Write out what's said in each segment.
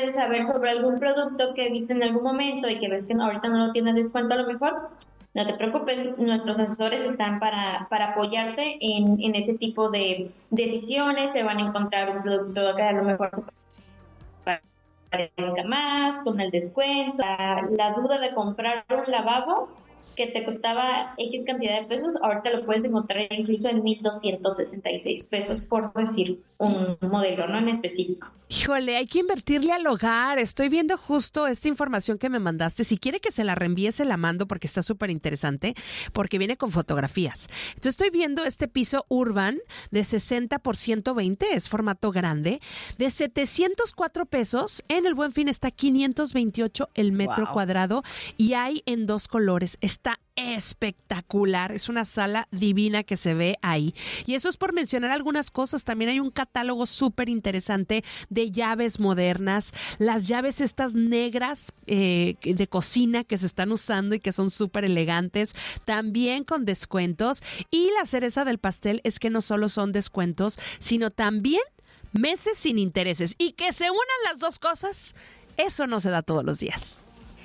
quieres saber sobre algún producto que viste en algún momento y que ves que ahorita no lo tienes descuento a lo mejor, no te preocupes, nuestros asesores están para apoyarte en ese tipo de decisiones. Te van a encontrar un producto que a lo mejor se parezca más, con el descuento. La duda de comprar un lavabo que te costaba X cantidad de pesos, ahorita lo puedes encontrar incluso en 1,266 pesos, por decir un modelo, ¿no? En específico. Híjole, hay que invertirle al hogar. Estoy viendo justo esta información que me mandaste. Si quiere que se la reenvíe, se la mando porque está súper interesante, porque viene con fotografías. Entonces estoy viendo este piso Urban de 60 por 120, es formato grande, de 704 pesos. En el Buen Fin está 528 el metro cuadrado y hay en 2 colores. Está espectacular, es una sala divina que se ve ahí. Y eso es por mencionar algunas cosas. También hay un catálogo súper interesante de llaves modernas, las llaves estas negras de cocina que se están usando y que son súper elegantes, también con descuentos. Y la cereza del pastel es que no solo son descuentos, sino también meses sin intereses. Y que se unan las dos cosas, eso no se da todos los días.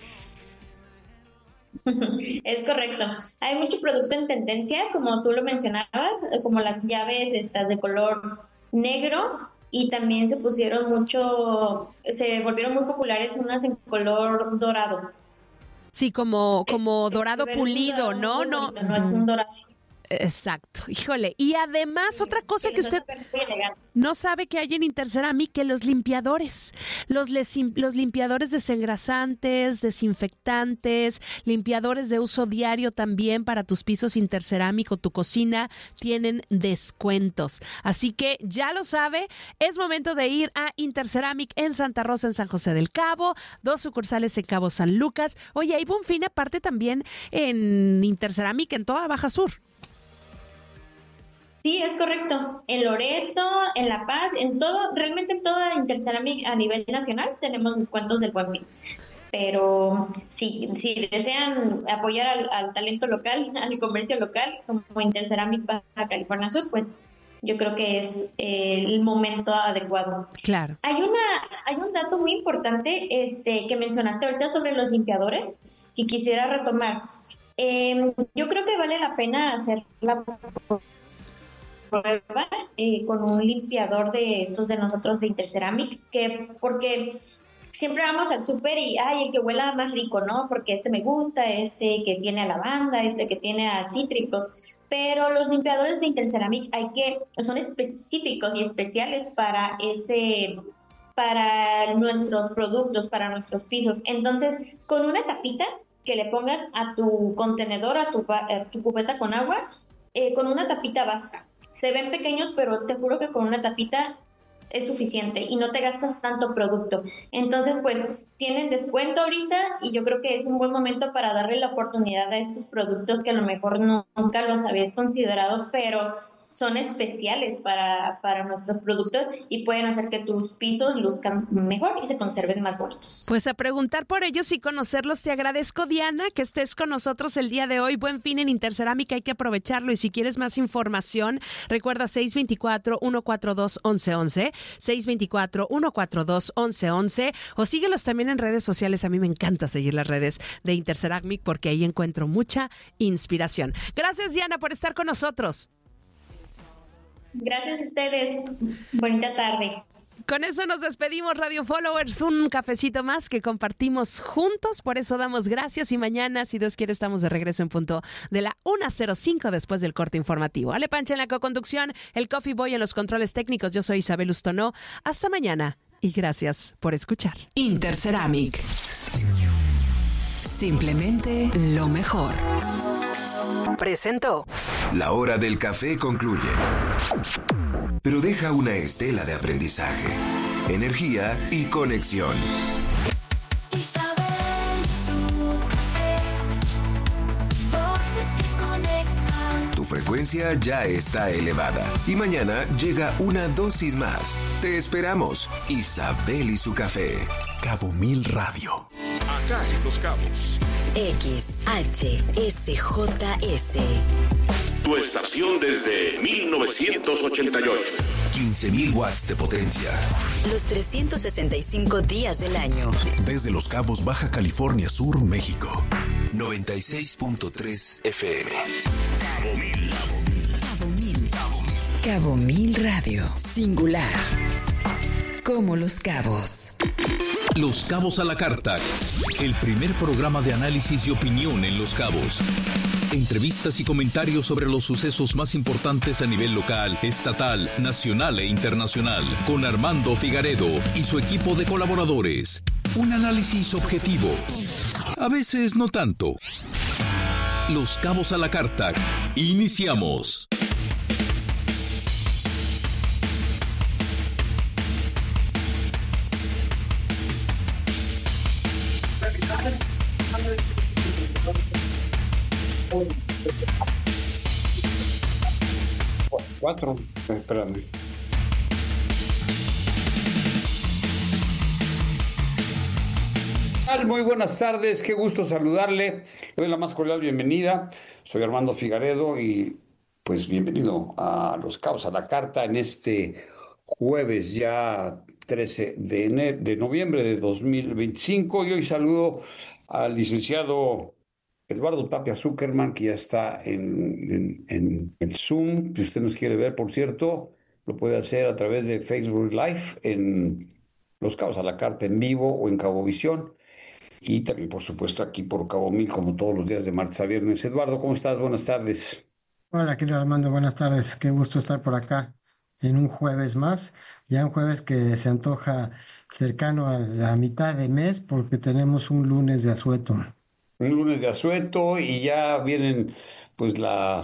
Es correcto. Hay mucho producto en tendencia, como tú lo mencionabas, como las llaves estas de color negro, y también se volvieron muy populares unas en color dorado. Sí, como dorado pulido, ¿no? No es un dorado. Exacto, híjole. Y además, otra cosa que usted no sabe que hay en Interceramic, que los limpiadores, los limpiadores desengrasantes, desinfectantes, limpiadores de uso diario también para tus pisos Interceramic o tu cocina, tienen descuentos. Así que ya lo sabe, es momento de ir a Interceramic en Santa Rosa, en San José del Cabo, 2 sucursales en Cabo San Lucas. Oye, hay Buen Fin aparte también en Interceramic en toda Baja Sur. Sí, es correcto. En Loreto, en La Paz, realmente en toda Interceramic a nivel nacional tenemos descuentos del Buen Fin. Pero si desean apoyar al talento local, al comercio local, como Interceramic Baja California Sur, pues yo creo que es el momento adecuado. Claro. Hay un dato muy importante que mencionaste ahorita sobre los limpiadores que quisiera retomar. Yo creo que vale la pena hacer la prueba con un limpiador de estos de nosotros de Interceramic, porque siempre vamos al súper y el que huela más rico, ¿no? Porque me gusta, que tiene a lavanda, que tiene a cítricos, pero los limpiadores de Interceramic son específicos y especiales para nuestros productos, para nuestros pisos. Entonces, con una tapita que le pongas a tu contenedor, a tu cubeta con agua, con una tapita basta. Se ven pequeños, pero te juro que con una tapita es suficiente y no te gastas tanto producto. Entonces, pues, tienen descuento ahorita y yo creo que es un buen momento para darle la oportunidad a estos productos que a lo mejor nunca los habías considerado, pero son especiales para nuestros productos y pueden hacer que tus pisos luzcan mejor y se conserven más bonitos. Pues a preguntar por ellos y conocerlos. Te agradezco, Diana, que estés con nosotros el día de hoy. Buen Fin en Interceramic, hay que aprovecharlo. Y si quieres más información, recuerda 624-142-1111, 624-142-1111, o síguelos también en redes sociales. A mí me encanta seguir las redes de Interceramic porque ahí encuentro mucha inspiración. Gracias, Diana, por estar con nosotros. Gracias a ustedes. Bonita tarde. Con eso nos despedimos, Radio Followers. Un cafecito más que compartimos juntos. Por eso damos gracias. Y mañana, si Dios quiere, estamos de regreso en punto de la 1:05 después del corte informativo. Ale Pancha en la coconducción, el Coffee Boy en los controles técnicos. Yo soy Isabel Ustonó. Hasta mañana y gracias por escuchar. Interceramic. Simplemente lo mejor. Presentó. La hora del café concluye, pero deja una estela de aprendizaje, energía y conexión. Tu frecuencia ya está elevada y mañana llega una dosis más. Te esperamos. Isabel y su café. Cabo Mil Radio. Acá en Los Cabos. XHSJS. Tu estación desde 1988. 15.000 watts de potencia. Los 365 días del año. Desde Los Cabos, Baja California Sur, México. 96.3 FM. Cabo Mil. Cabo Mil. Cabo Mil Radio. Singular. Como Los Cabos. Los Cabos a la Carta. El primer programa de análisis y opinión en Los Cabos. Entrevistas y comentarios sobre los sucesos más importantes a nivel local, estatal, nacional e internacional. Con Armando Figaredo y su equipo de colaboradores. Un análisis objetivo. A veces no tanto. Los Cabos a la Carta. Iniciamos. Cuatro, espérame. Muy buenas tardes, qué gusto saludarle. Le doy la más cordial bienvenida. Soy Armando Figaredo y pues bienvenido a Los Cabos a la Carta en este jueves ya 13 de noviembre de 2025. Y hoy saludo al licenciado Eduardo Tapia Zuckerman, que ya está en el Zoom. Si usted nos quiere ver, por cierto, lo puede hacer a través de Facebook Live en Los Cabos a la Carta en vivo o en Cabovisión. Y también, por supuesto, aquí por Cabo Mil, como todos los días de martes a viernes. Eduardo, ¿cómo estás? Buenas tardes. Hola, querido Armando, buenas tardes. Qué gusto estar por acá en un jueves más. Ya un jueves que se antoja cercano a la mitad de mes porque tenemos un lunes de asueto. Un lunes de asueto y ya vienen, pues,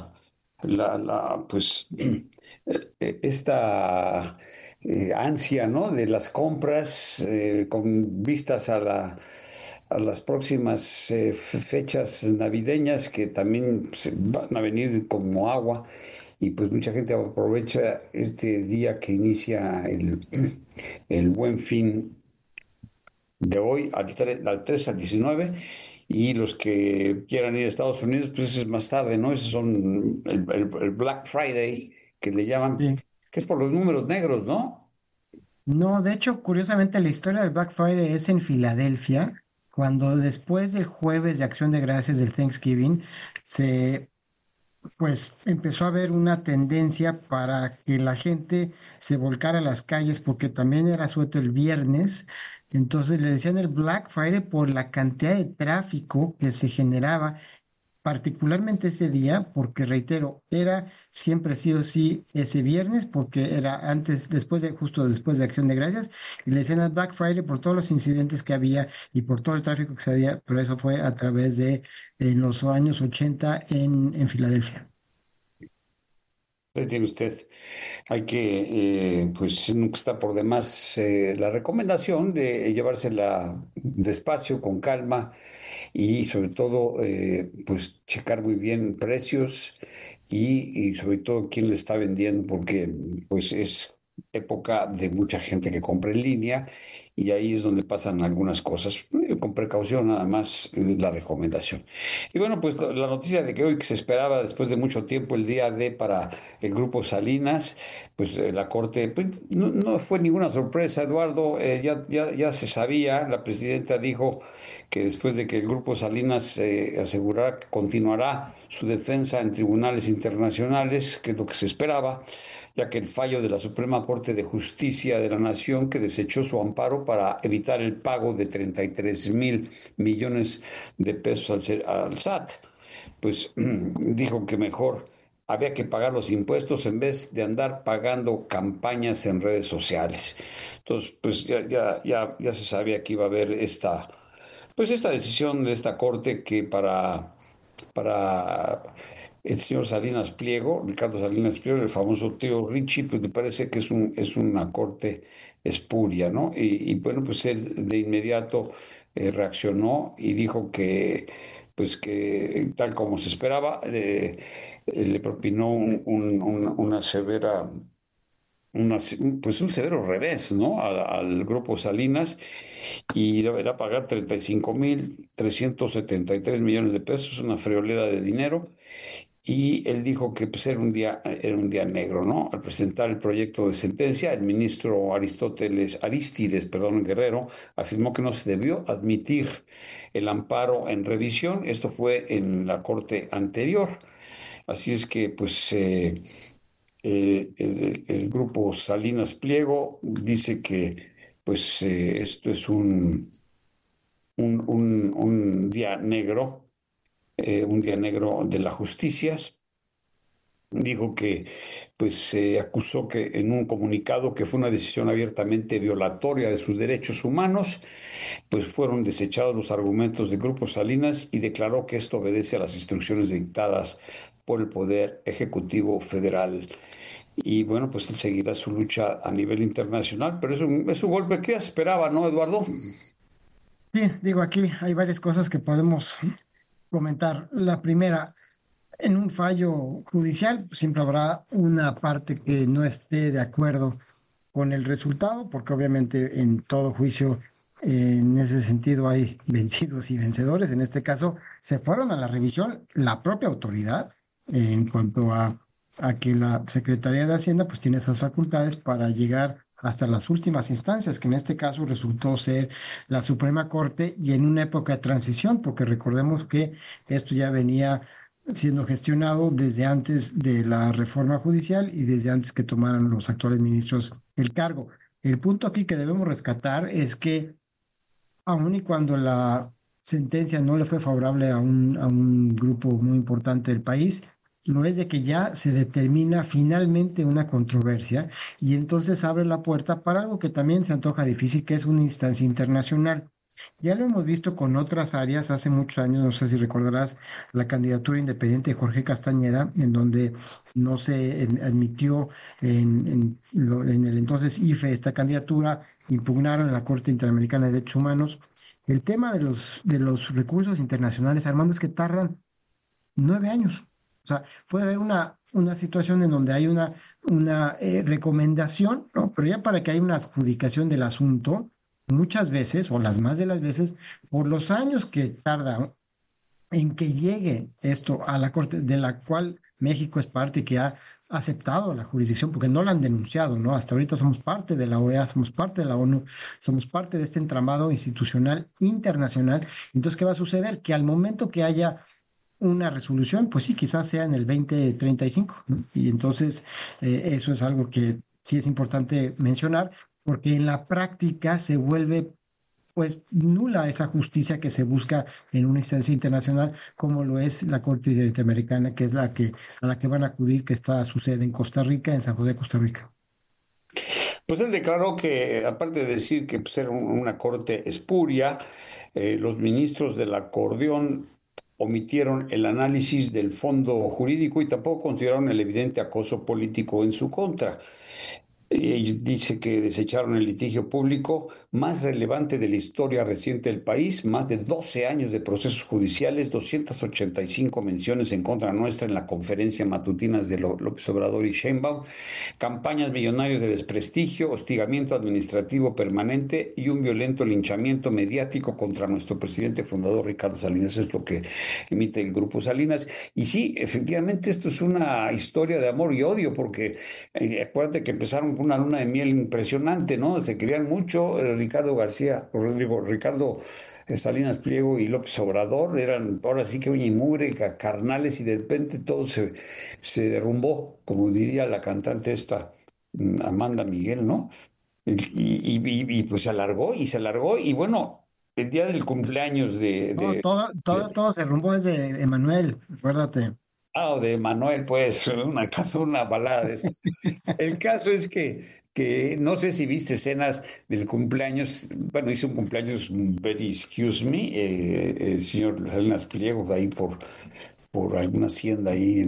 esta ansia, ¿no? De las compras con vistas a las próximas fechas navideñas que también van a venir como agua y pues mucha gente aprovecha este día que inicia el Buen Fin de hoy al 3 al 19 y los que quieran ir a Estados Unidos pues ese es más tarde, ¿no? Esos son el Black Friday que le llaman, Sí. que es por los números negros, ¿no? No, de hecho, curiosamente, la historia del Black Friday es en Filadelfia, cuando después del jueves de Acción de Gracias del Thanksgiving, pues empezó a haber una tendencia para que la gente se volcara a las calles porque también era suelto el viernes. Entonces le decían el Black Friday por la cantidad de tráfico que se generaba, particularmente ese día, porque reitero, era siempre sí o sí ese viernes, porque era antes, justo después de Acción de Gracias, y le decían el Black Friday por todos los incidentes que había y por todo el tráfico que se había, pero eso fue a través de los años 80 en Filadelfia. Ahí tiene usted. Hay que, pues nunca está por demás la recomendación de llevársela despacio, con calma y sobre todo, pues checar muy bien precios y sobre todo quién le está vendiendo, porque pues es época de mucha gente que compra en línea y ahí es donde pasan algunas cosas. Con precaución nada más la recomendación. Y bueno, pues la noticia de que hoy que se esperaba después de mucho tiempo el día D para el Grupo Salinas, pues la Corte, pues, no fue ninguna sorpresa, Eduardo, ya se sabía, la presidenta dijo que después de que el Grupo Salinas asegurara que continuará su defensa en tribunales internacionales, que es lo que se esperaba, ya que el fallo de la Suprema Corte de Justicia de la Nación, que desechó su amparo para evitar el pago de 33,000 millones de pesos al SAT, pues dijo que mejor había que pagar los impuestos en vez de andar pagando campañas en redes sociales. Entonces, pues ya se sabía que iba a haber esta decisión de esta Corte que para el señor Salinas Pliego, Ricardo Salinas Pliego, el famoso tío Richie, pues me parece que es una corte espuria, ¿no? Y bueno, pues él de inmediato reaccionó y dijo pues que tal como se esperaba, le propinó una severa, pues un severo revés, ¿no? Al Grupo Salinas y deberá pagar 35,373 millones de pesos, una friolera de dinero. y él dijo que pues, era un día negro, ¿no? Al presentar el proyecto de sentencia, el ministro Arístides, Guerrero, afirmó que no se debió admitir el amparo en revisión. Esto fue en la corte anterior. Así es que, pues, el grupo Salinas Pliego dice que, pues, esto es un día negro, un día negro de la justicia. Dijo que, pues, se acusó que en un comunicado que fue una decisión abiertamente violatoria de sus derechos humanos, pues fueron desechados los argumentos del Grupo Salinas y declaró que esto obedece a las instrucciones dictadas por el Poder Ejecutivo Federal. Y bueno, pues él seguirá su lucha a nivel internacional, pero es un golpe que esperaba, ¿no, Eduardo? Sí, digo, aquí hay varias cosas que podemos comentar. La primera, en un fallo judicial siempre habrá una parte que no esté de acuerdo con el resultado, porque obviamente en todo juicio, en ese sentido hay vencidos y vencedores. En este caso, se fueron a la revisión la propia autoridad en cuanto a que la Secretaría de Hacienda pues tiene esas facultades para llegar hasta las últimas instancias, que en este caso resultó ser la Suprema Corte y en una época de transición, porque recordemos que esto ya venía siendo gestionado desde antes de la reforma judicial y desde antes que tomaran los actuales ministros el cargo. El punto aquí que debemos rescatar es que aun y cuando la sentencia no le fue favorable a un grupo muy importante del país, lo es de que ya se determina finalmente una controversia y entonces abre la puerta para algo que también se antoja difícil, que es una instancia internacional. Ya lo hemos visto con otras áreas hace muchos años, no sé si recordarás la candidatura independiente de Jorge Castañeda, en donde no se admitió en el entonces IFE esta candidatura, impugnaron en la Corte Interamericana de Derechos Humanos. El tema de los recursos internacionales, Armando, es que tardan 9 años. O sea, puede haber una situación en donde hay una recomendación, ¿no? Pero ya para que haya una adjudicación del asunto, muchas veces, o las más de las veces, por los años que tarda en que llegue esto a la Corte, de la cual México es parte y que ha aceptado la jurisdicción, porque no la han denunciado, ¿no? Hasta ahorita somos parte de la OEA, somos parte de la ONU, somos parte de este entramado institucional internacional. Entonces, ¿qué va a suceder? Que al momento que haya una resolución, pues sí, quizás sea en el 2035, ¿no? Y entonces eso es algo que sí es importante mencionar, porque en la práctica se vuelve pues nula esa justicia que se busca en una instancia internacional como lo es la Corte Interamericana, que es a la que van a acudir, que está su sede en Costa Rica, en San José, Costa Rica. Pues él declaró que, aparte de decir que pues, era una corte espuria, los ministros del acordeón omitieron el análisis del fondo jurídico y tampoco consideraron el evidente acoso político en su contra. Y dice que desecharon el litigio público más relevante de la historia reciente del país, más de 12 años de procesos judiciales, 285 menciones en contra nuestra en la conferencia matutinas de López Obrador y Sheinbaum, campañas millonarias de desprestigio, hostigamiento administrativo permanente y un violento linchamiento mediático contra nuestro presidente fundador Ricardo Salinas. Eso es lo que emite el Grupo Salinas. Y sí, efectivamente esto es una historia de amor y odio, porque acuérdate que empezaron una luna de miel impresionante, ¿no? Se querían mucho. Ricardo Salinas Pliego y López Obrador eran ahora sí que uña y mugre, carnales, y de repente todo se derrumbó, como diría la cantante esta, Amanda Miguel, ¿no? Y pues se alargó, y bueno, el día del cumpleaños No, todo se derrumbó desde Emanuel, acuérdate. O de Manuel, pues, una balada de eso. El caso es que no sé si viste escenas del cumpleaños. Bueno, hizo un cumpleaños very excuse me, el señor Salinas Pliego ahí por alguna hacienda ahí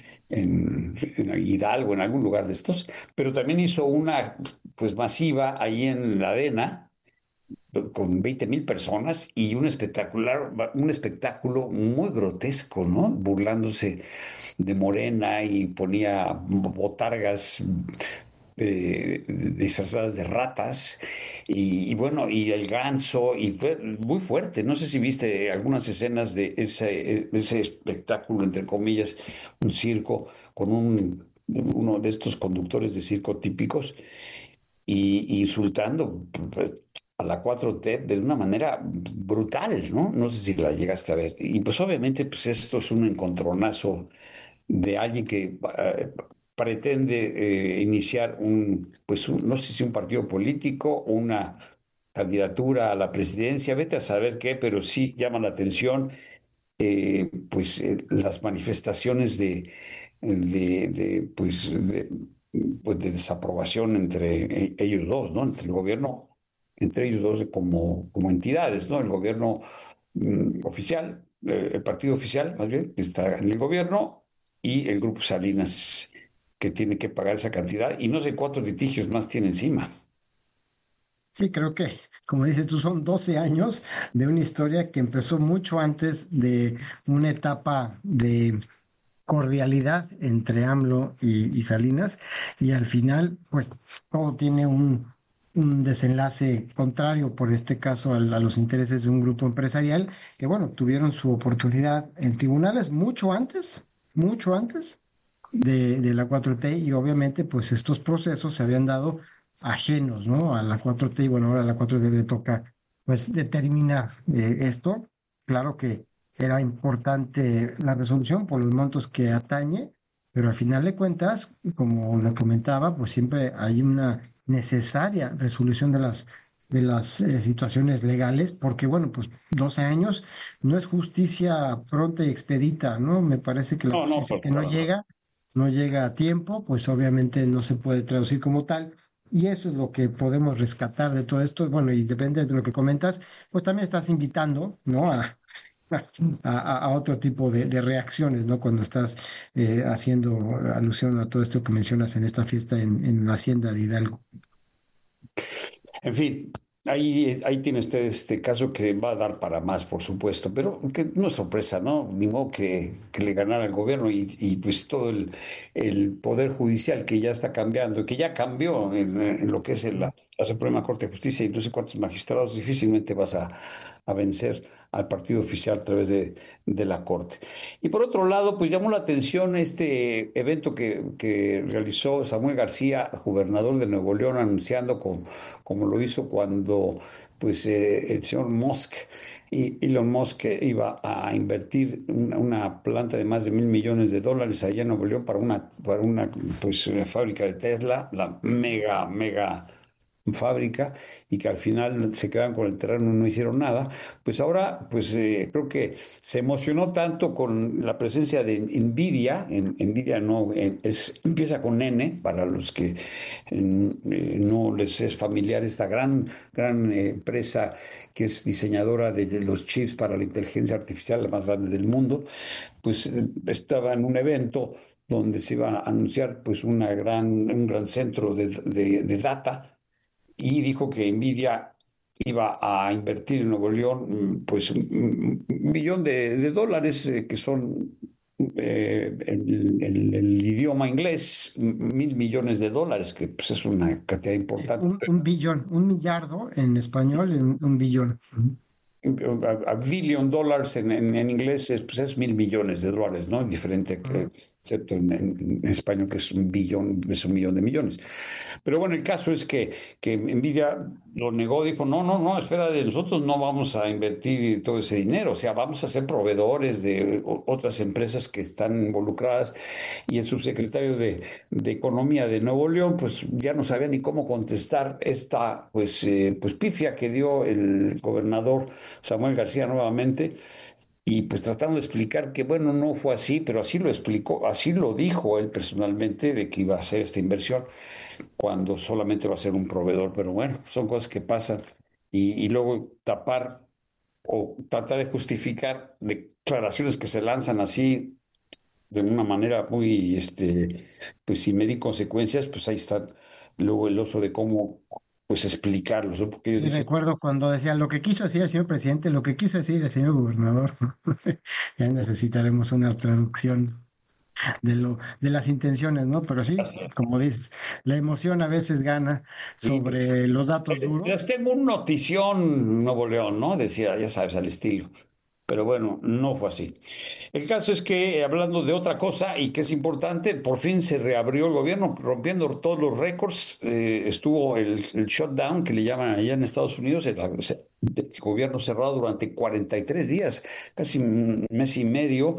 en Hidalgo, en algún lugar de estos, pero también hizo una pues masiva ahí en la arena con 20,000 personas y un espectáculo muy grotesco, ¿no? Burlándose de Morena y ponía botargas disfrazadas de ratas y bueno, y el ganso, y fue muy fuerte. No sé si viste algunas escenas de ese espectáculo, entre comillas, un circo con uno de estos conductores de circo típicos y insultando a la 4T de una manera brutal, ¿no? No sé si la llegaste a ver. Y pues obviamente pues esto es un encontronazo de alguien que pretende iniciar no sé si un partido político o una candidatura a la presidencia, vete a saber qué, pero sí llama la atención las manifestaciones de, pues, de desaprobación entre ellos dos, ¿no? Entre el gobierno, entre ellos dos como entidades, ¿no? El gobierno oficial, el partido oficial, más bien, que está en el gobierno, y el grupo Salinas, que tiene que pagar esa cantidad, y no sé cuántos litigios más tiene encima. Sí, creo que, como dices tú, son 12 años de una historia que empezó mucho antes de una etapa de cordialidad entre AMLO y Salinas, y al final, pues todo tiene un desenlace contrario, por este caso, a los intereses de un grupo empresarial, que bueno, tuvieron su oportunidad en tribunales mucho antes de la 4T, y obviamente, pues estos procesos se habían dado ajenos, ¿no? A la 4T, y bueno, ahora a la 4T le toca, pues, determinar esto. Claro que era importante la resolución por los montos que atañe, pero al final de cuentas, como le comentaba, pues siempre hay una necesaria resolución de las situaciones legales, porque bueno, pues 12 años no es justicia pronta y expedita, ¿no? Me parece que la No, no, justicia que para nada. no llega a tiempo, pues obviamente no se puede traducir como tal. Y eso es lo que podemos rescatar de todo esto. Bueno, y depende de lo que comentas, pues también estás invitando, ¿no? A otro tipo de reacciones, ¿no? Cuando estás haciendo alusión a todo esto que mencionas en esta fiesta en la hacienda de Hidalgo. En fin, ahí tiene usted este caso que va a dar para más, por supuesto, pero que no es sorpresa, ¿no? Ni modo que le ganara el gobierno y pues todo el poder judicial que ya está cambiando, que ya cambió en lo que es la Suprema Corte de Justicia y no sé cuántos magistrados, difícilmente vas a vencer al partido oficial a través de la Corte. Y por otro lado, pues llamó la atención este evento que realizó Samuel García, gobernador de Nuevo León, anunciando como lo hizo cuando pues el señor Musk y Elon Musk iba a invertir una planta de más de $1.000 millones allá en Nuevo León para una pues fábrica de Tesla, la mega fábrica, y que al final se quedaron con el terreno y no hicieron nada. Pues ahora pues creo que se emocionó tanto con la presencia de Nvidia. Nvidia no empieza con N para los que no les es familiar, esta gran empresa que es diseñadora de los chips para la inteligencia artificial, la más grande del mundo. Pues estaba en un evento donde se iba a anunciar pues un gran centro de data, y dijo que Nvidia iba a invertir en Nuevo León pues un millón de dólares, que son el idioma inglés, $1.000 millones, que pues, es una cantidad importante. Un billón, un millardo en español, un billón. A billion dollars en inglés pues es $1.000 millones, ¿no? Diferente, excepto en español, que es un billón, es 1.000.000 de millones. Pero bueno, el caso es que Nvidia lo negó, dijo, no, no, no, espera, de nosotros no vamos a invertir todo ese dinero, o sea, vamos a ser proveedores de otras empresas que están involucradas. Y el subsecretario de Economía de Nuevo León, pues ya no sabía ni cómo contestar esta, pues pifia que dio el gobernador Samuel García nuevamente, y pues tratando de explicar que, bueno, no fue así, pero así lo explicó, así lo dijo él personalmente, de que iba a hacer esta inversión cuando solamente va a ser un proveedor. Pero bueno, son cosas que pasan, y luego tapar o tratar de justificar declaraciones que se lanzan así de una manera muy, pues sin medir consecuencias. Pues ahí está luego el oso de cómo pues explicarlos, ¿no? Porque ellos Y dicen, recuerdo cuando decía lo que quiso decir el señor presidente, lo que quiso decir el señor gobernador. Ya necesitaremos una traducción. de las intenciones, ¿no? Pero sí, como dices, la emoción a veces gana sobre los datos duros. Les tengo una notición, Nuevo León, ¿no? Decía, ya sabes, al estilo. Pero bueno, no fue así. El caso es que, hablando de otra cosa y que es importante, por fin se reabrió el gobierno, rompiendo todos los récords. Estuvo el shutdown, que le llaman allá en Estados Unidos, el gobierno cerrado durante 43 días, casi un mes y medio.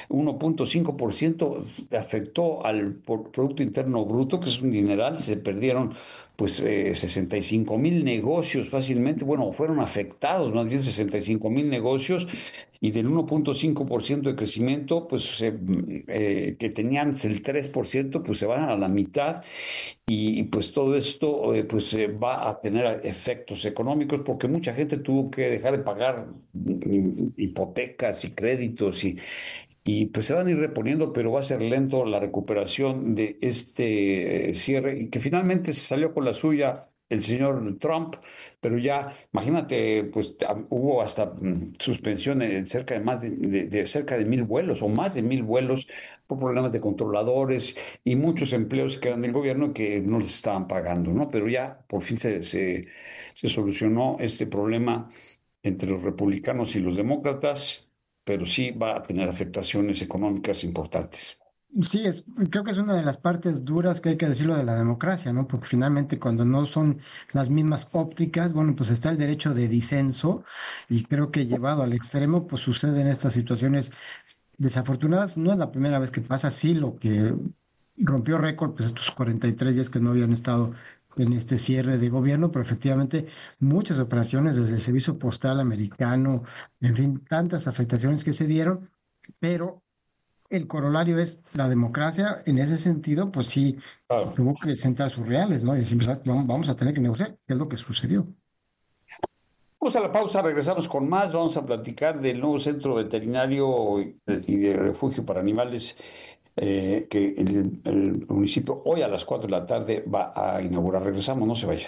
1.5% afectó al Producto Interno Bruto, que es un dineral. Se perdieron pues 65,000 negocios fácilmente, bueno, fueron afectados más bien 65,000 negocios, y del 1.5% de crecimiento, pues que tenían el 3%, pues se van a la mitad, y pues todo esto pues va a tener efectos económicos, porque mucha gente tuvo que dejar de pagar hipotecas y créditos, y pues se van a ir reponiendo, pero va a ser lento la recuperación de este cierre, y que finalmente se salió con la suya el señor Trump, pero ya, imagínate, pues hubo hasta suspensión de cerca de 1,000 vuelos, o más de 1,000 vuelos, por problemas de controladores, y muchos empleos que eran del gobierno que no les estaban pagando, ¿no? Pero ya por fin se solucionó este problema entre los republicanos y los demócratas, pero sí va a tener afectaciones económicas importantes. Sí, creo que es una de las partes duras que hay que decirlo de la democracia, ¿no? Porque finalmente cuando no son las mismas ópticas, bueno, pues está el derecho de disenso, y creo que llevado al extremo, pues suceden estas situaciones desafortunadas. No es la primera vez que pasa. Sí, lo que rompió récord, pues estos 43 días que no habían estado en este cierre de gobierno, pero efectivamente muchas operaciones desde el servicio postal americano, en fin, tantas afectaciones que se dieron, pero el corolario es la democracia. En ese sentido, pues sí, Claro. tuvo que sentar sus reales, ¿no? Y decir, pues, vamos a tener que negociar, que es lo que sucedió. Vamos a la pausa, regresamos con más. Vamos a platicar del nuevo centro veterinario y de refugio para animales que el municipio hoy a las 4 de la tarde va a inaugurar. Regresamos, no se vayan.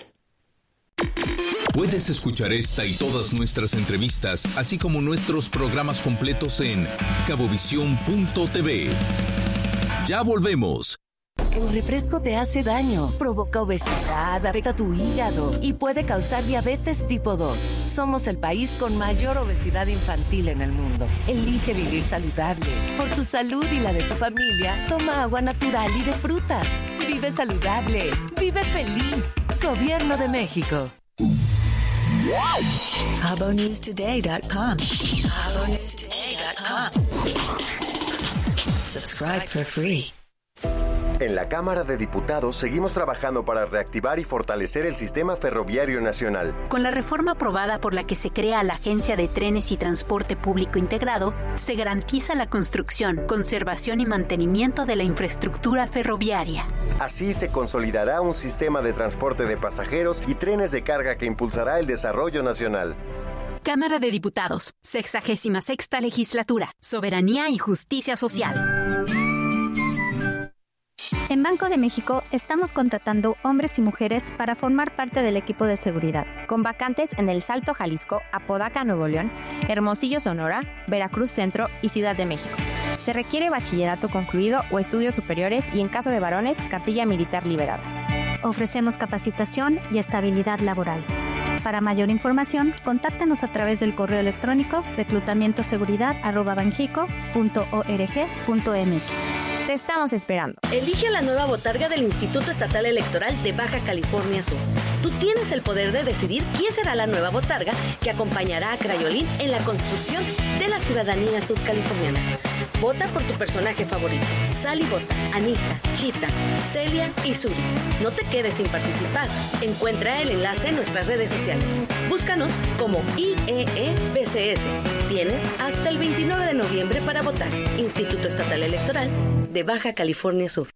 Puedes escuchar esta y todas nuestras entrevistas, así como nuestros programas completos en cabovisión.tv. Ya volvemos. El refresco te hace daño, provoca obesidad, afecta tu hígado y puede causar diabetes tipo 2. Somos el país con mayor obesidad infantil en el mundo. Elige vivir saludable. Por tu salud y la de tu familia, toma agua natural y de frutas. Vive saludable. Vive feliz. Gobierno de México. CaboNewsToday.com. CaboNewsToday.com. Subscribe for free. En la Cámara de Diputados seguimos trabajando para reactivar y fortalecer el sistema ferroviario nacional. Con la reforma aprobada por la que se crea la Agencia de Trenes y Transporte Público Integrado, se garantiza la construcción, conservación y mantenimiento de la infraestructura ferroviaria. Así se consolidará un sistema de transporte de pasajeros y trenes de carga que impulsará el desarrollo nacional. Cámara de Diputados, 66ª Legislatura, Soberanía y Justicia Social. En Banco de México estamos contratando hombres y mujeres para formar parte del equipo de seguridad, con vacantes en El Salto, Jalisco, Apodaca, Nuevo León, Hermosillo, Sonora, Veracruz Centro y Ciudad de México. Se requiere bachillerato concluido o estudios superiores y, en caso de varones, cartilla militar liberada. Ofrecemos capacitación y estabilidad laboral. Para mayor información, contáctanos a través del correo electrónico reclutamientoseguridad@banjico.org.mx. Te estamos esperando. Elige la nueva botarga del Instituto Estatal Electoral de Baja California Sur. Tú tienes el poder de decidir quién será la nueva botarga que acompañará a Crayolín en la construcción de la ciudadanía surcaliforniana. Vota por tu personaje favorito. Sal y vota. Anita, Chita, Celia y Suri. No te quedes sin participar. Encuentra el enlace en nuestras redes sociales. Búscanos como IEEBCS. Tienes hasta el 29 de noviembre para votar. Instituto Estatal Electoral de Baja California Sur.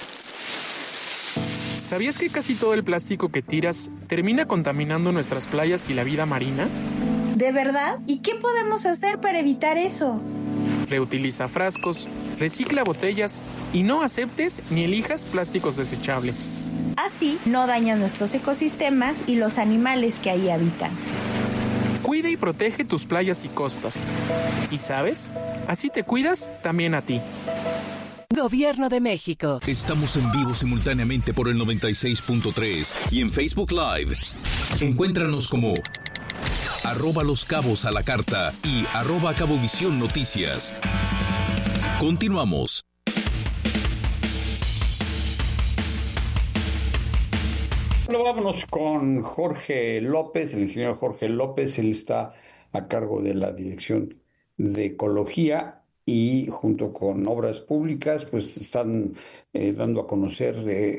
¿Sabías que casi todo el plástico que tiras termina contaminando nuestras playas y la vida marina? ¿De verdad? ¿Y qué podemos hacer para evitar eso? Reutiliza frascos, recicla botellas y no aceptes ni elijas plásticos desechables. Así no dañas nuestros ecosistemas y los animales que ahí habitan. Cuida y protege tus playas y costas. ¿Y sabes? Así te cuidas también a ti. Gobierno de México. Estamos en vivo simultáneamente por el 96.3 y en Facebook Live. Encuéntranos como @Los Cabos a la Carta y @Cabovisión Noticias. Continuamos. Bueno, vámonos con Jorge López, el ingeniero Jorge López. Él está a cargo de la Dirección de Ecología y junto con Obras Públicas, pues están dando a conocer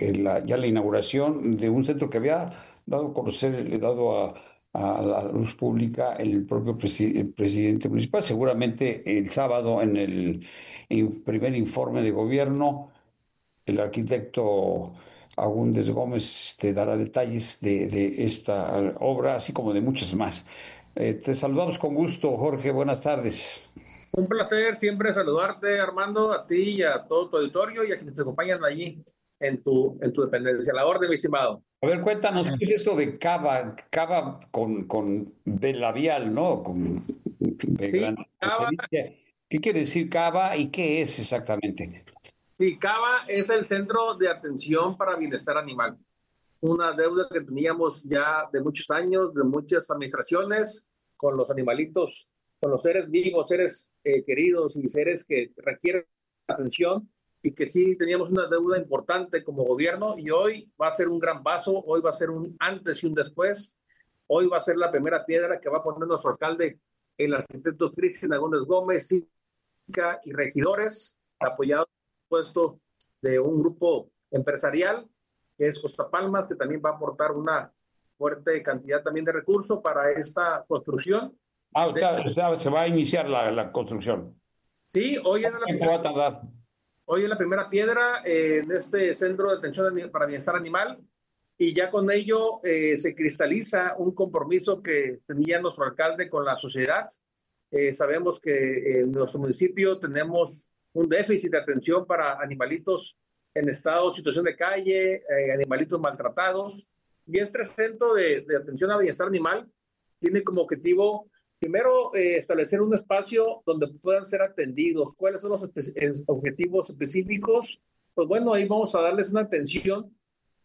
ya la inauguración de un centro que había dado a conocer, dado a la luz pública el propio presidente municipal. Seguramente el sábado en el primer informe de gobierno, el arquitecto Agúndez Gómez te dará detalles de esta obra, así como de muchas más. Te saludamos con gusto, Jorge. Buenas tardes. Un placer siempre saludarte, Armando, a ti y a todo tu auditorio y a quienes te acompañan allí en tu dependencia. La orden, mi estimado. A ver, cuéntanos, ¿qué es eso de cava? Cava con B labial, ¿no? Con B Sí, grande. cava. ¿Qué quiere decir cava y qué es exactamente? Sí, CABA es el Centro de Atención para Bienestar Animal. Una deuda que teníamos ya de muchos años, de muchas administraciones, con los animalitos, con los seres vivos, seres queridos y seres que requieren atención, y que sí teníamos una deuda importante como gobierno, y hoy va a ser un gran paso, hoy va a ser un antes y un después. Hoy va a ser la primera piedra que va a poner nuestro alcalde, el arquitecto Cristian Agúndez Gómez, síndica y regidores, apoyados puesto de un grupo empresarial que es Costa Palmas, que también va a aportar una fuerte cantidad también de recursos para esta construcción. O sea, se va a iniciar la construcción. Sí, hoy es ¿Cuánto va a tardar? Hoy es la primera piedra en este centro de atención para bienestar animal, y ya con ello se cristaliza un compromiso que tenía nuestro alcalde con la sociedad. Sabemos que en nuestro municipio tenemos un déficit de atención para animalitos en estado de situación de calle, animalitos maltratados, y este centro de atención a bienestar animal tiene como objetivo, primero, establecer un espacio donde puedan ser atendidos. ¿Cuáles son los objetivos específicos? Pues bueno, ahí vamos a darles una atención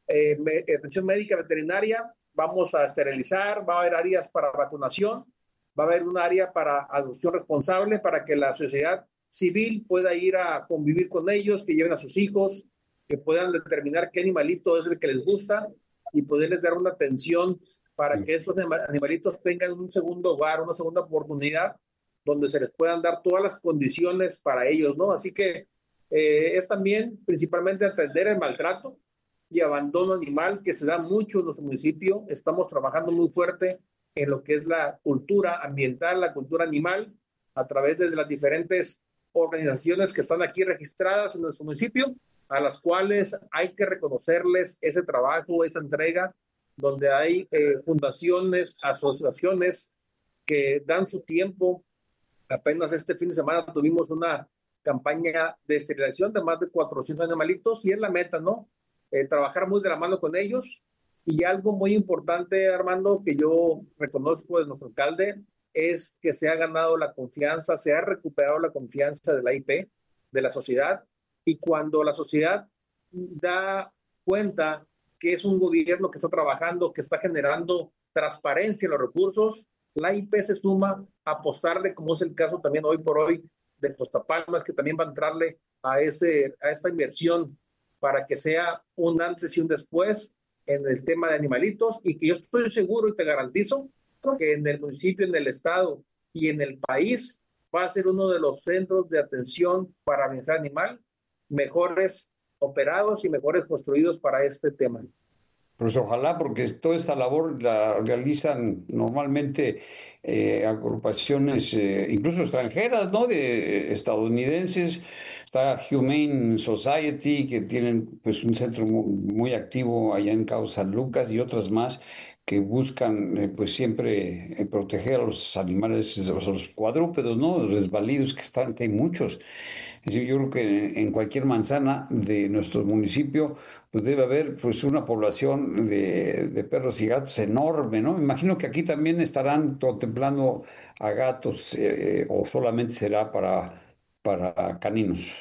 médica veterinaria, vamos a esterilizar, va a haber áreas para vacunación, va a haber un área para adopción responsable para que la sociedad civil pueda ir a convivir con ellos, que lleven a sus hijos, que puedan determinar qué animalito es el que les gusta y poderles dar una atención para que esos animalitos tengan un segundo hogar, una segunda oportunidad, donde se les puedan dar todas las condiciones para ellos, ¿no? Así que es también principalmente atender el maltrato y abandono animal que se da mucho en nuestro municipio. Estamos trabajando muy fuerte en lo que es la cultura ambiental, la cultura animal, a través de las diferentes organizaciones que están aquí registradas en nuestro municipio, a las cuales hay que reconocerles ese trabajo, esa entrega, donde hay fundaciones, asociaciones que dan su tiempo. Apenas este fin de semana tuvimos una campaña de esterilización de más de 400 animalitos, y es la meta, ¿no? Trabajar muy de la mano con ellos. Y algo muy importante, Armando, que yo reconozco de nuestro alcalde, es que se ha ganado la confianza, se ha recuperado la confianza de la IP, de la sociedad, y cuando la sociedad da cuenta que es un gobierno que está trabajando, que está generando transparencia en los recursos, la IP se suma a apostarle, como es el caso también hoy por hoy de Costa Palmas, que también va a entrarle a esta inversión para que sea un antes y un después en el tema de animalitos, y que yo estoy seguro y te garantizo que en el municipio, en el estado y en el país va a ser uno de los centros de atención para bienestar animal mejores operados y mejores construidos para este tema. Pues ojalá, porque toda esta labor la realizan normalmente agrupaciones, incluso extranjeras, ¿no? De estadounidenses. Está Humane Society, que tienen pues un centro muy activo allá en Cabo San Lucas, y otras más que buscan pues siempre proteger a los animales, a los cuadrúpedos, ¿no? Los desvalidos que hay muchos. Yo creo que en cualquier manzana de nuestro municipio pues debe haber pues una población de perros y gatos enorme, ¿no? Me imagino que aquí también estarán contemplando a gatos, o solamente será para caninos.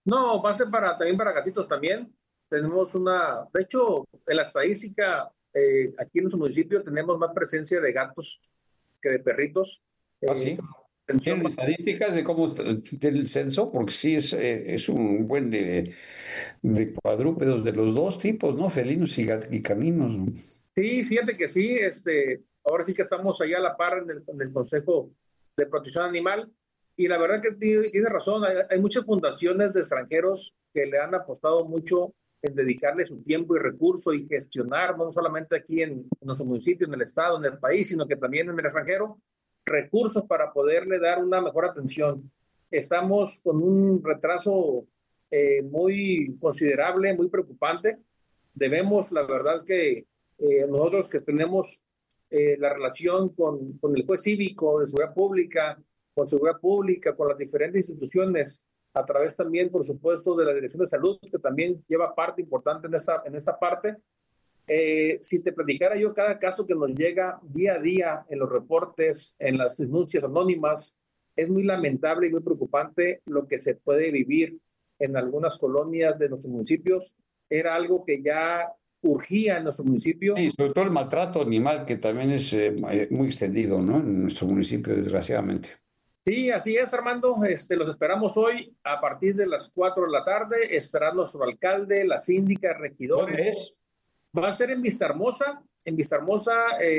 No, va a ser también para gatitos también. Tenemos de hecho, en la estadística, aquí en nuestro municipio tenemos más presencia de gatos que de perritos. ¿Sí? ¿Tienen estadísticas de cómo tiene el censo? Porque sí es un buen de cuadrúpedos de los dos tipos, ¿no? Felinos y caninos, ¿no? Sí, fíjate que sí. Ahora sí que estamos allá a la par en el Consejo de Protección Animal. Y la verdad que tiene razón. Hay muchas fundaciones de extranjeros que le han apostado mucho en dedicarle su tiempo y recurso y gestionar, no solamente aquí en nuestro municipio, en el estado, en el país, sino que también en el extranjero, recursos para poderle dar una mejor atención. Estamos con un retraso muy considerable, muy preocupante. Debemos, la verdad que nosotros que tenemos la relación con el juez cívico de seguridad pública, con las diferentes instituciones, a través también, por supuesto, de la Dirección de Salud, que también lleva parte importante en esta parte. Si te platicara yo cada caso que nos llega día a día en los reportes, en las denuncias anónimas, es muy lamentable y muy preocupante lo que se puede vivir en algunas colonias de nuestros municipios. Era algo que ya urgía en nuestro municipio. Y sobre todo el maltrato animal, que también es muy extendido, ¿no? En nuestro municipio, desgraciadamente. Sí, así es, Armando. Los esperamos hoy a partir de las 4 de la tarde. Estará nuestro alcalde, la síndica, regidores. ¿Dónde es? Va a ser en Vistahermosa. En Vistahermosa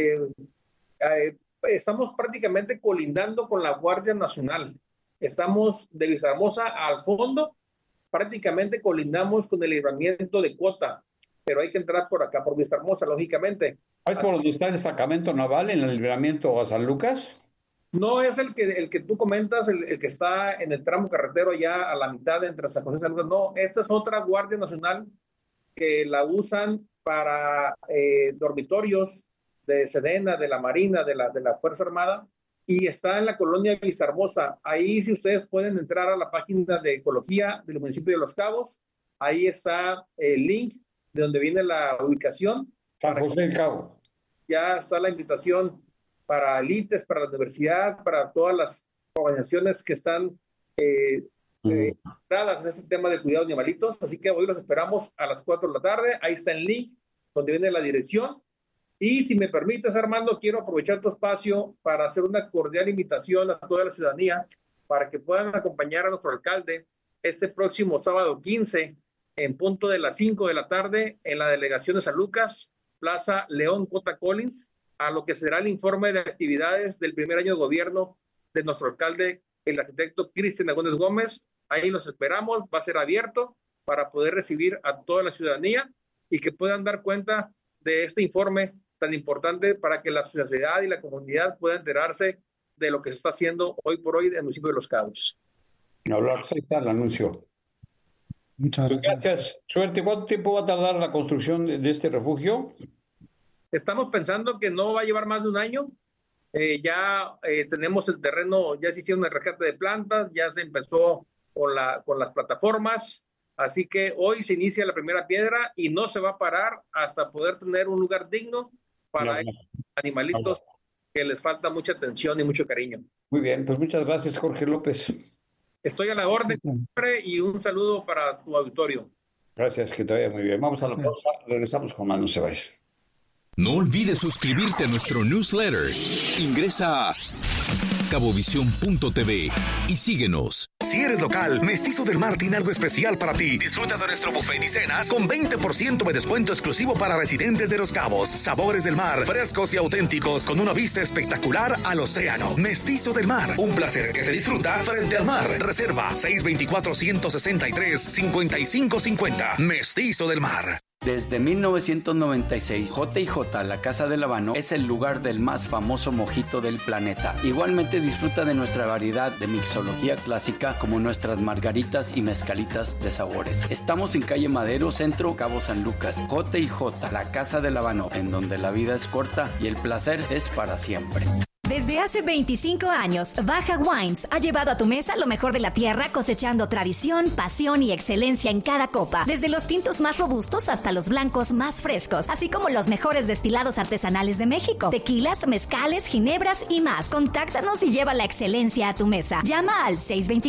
estamos prácticamente colindando con la Guardia Nacional. Estamos de Vistahermosa al fondo, prácticamente colindamos con el libramiento de Cuota, pero hay que entrar por acá, por Vistahermosa, lógicamente. ¿Es por donde está el destacamento naval, en el libramiento a San Lucas? No es el que tú comentas, el que está en el tramo carretero ya a la mitad entre San José y San Lucas. No, esta es otra Guardia Nacional que la usan para dormitorios de Sedena, de la Marina, de la Fuerza Armada, y está en la colonia Vistahermosa. Ahí, si ustedes pueden entrar a la página de ecología del municipio de Los Cabos, ahí está el link de donde viene la ubicación. San José del Cabo. Ya está la invitación para el ITES, para la universidad, para todas las organizaciones que están entradas en este tema de cuidado de animalitos. Así que hoy los esperamos a las 4 de la tarde. Ahí está el link donde viene la dirección. Y si me permites, Armando, quiero aprovechar tu espacio para hacer una cordial invitación a toda la ciudadanía para que puedan acompañar a nuestro alcalde este próximo sábado 15 en punto de las 5 de la tarde en la delegación de San Lucas, Plaza León J. Collins, a lo que será el informe de actividades del primer año de gobierno de nuestro alcalde, el arquitecto Cristian Agúndez Gómez. Ahí los esperamos, va a ser abierto para poder recibir a toda la ciudadanía y que puedan dar cuenta de este informe tan importante para que la sociedad y la comunidad puedan enterarse de lo que se está haciendo hoy por hoy en el municipio de Los Cabos. Ahí está el anuncio. Muchas gracias. Suerte. ¿Cuánto tiempo va a tardar la construcción de este refugio? Estamos pensando que no va a llevar más de un año. Ya tenemos el terreno, ya se hicieron el rescate de plantas, ya se empezó con las plataformas, así que hoy se inicia la primera piedra y no se va a parar hasta poder tener un lugar digno para estos animalitos que les falta mucha atención y mucho cariño. Muy bien, pues muchas gracias, Jorge López. Estoy a la orden siempre y un saludo para tu auditorio. Gracias, que te vaya muy bien. Vamos a la pausa, regresamos con más, no se vaya. No olvides suscribirte a nuestro newsletter. Ingresa a cabovisión.tv y síguenos. Si eres local, Mestizo del Mar tiene algo especial para ti. Disfruta de nuestro buffet y cenas con 20% de descuento exclusivo para residentes de Los Cabos. Sabores del mar, frescos y auténticos, con una vista espectacular al océano. Mestizo del Mar, un placer que se disfruta frente al mar. Reserva 624-163-5550. Mestizo del Mar. Desde 1996, J&J, la Casa del Habano, es el lugar del más famoso mojito del planeta. Igualmente disfruta de nuestra variedad de mixología clásica, como nuestras margaritas y mezcalitas de sabores. Estamos en calle Madero, Centro, Cabo San Lucas. J&J, la Casa del Habano, en donde la vida es corta y el placer es para siempre. Desde hace 25 años, Baja Wines ha llevado a tu mesa lo mejor de la tierra, cosechando tradición, pasión y excelencia en cada copa. Desde los tintos más robustos hasta los blancos más frescos, así como los mejores destilados artesanales de México, tequilas, mezcales, ginebras y más. Contáctanos y lleva la excelencia a tu mesa. Llama al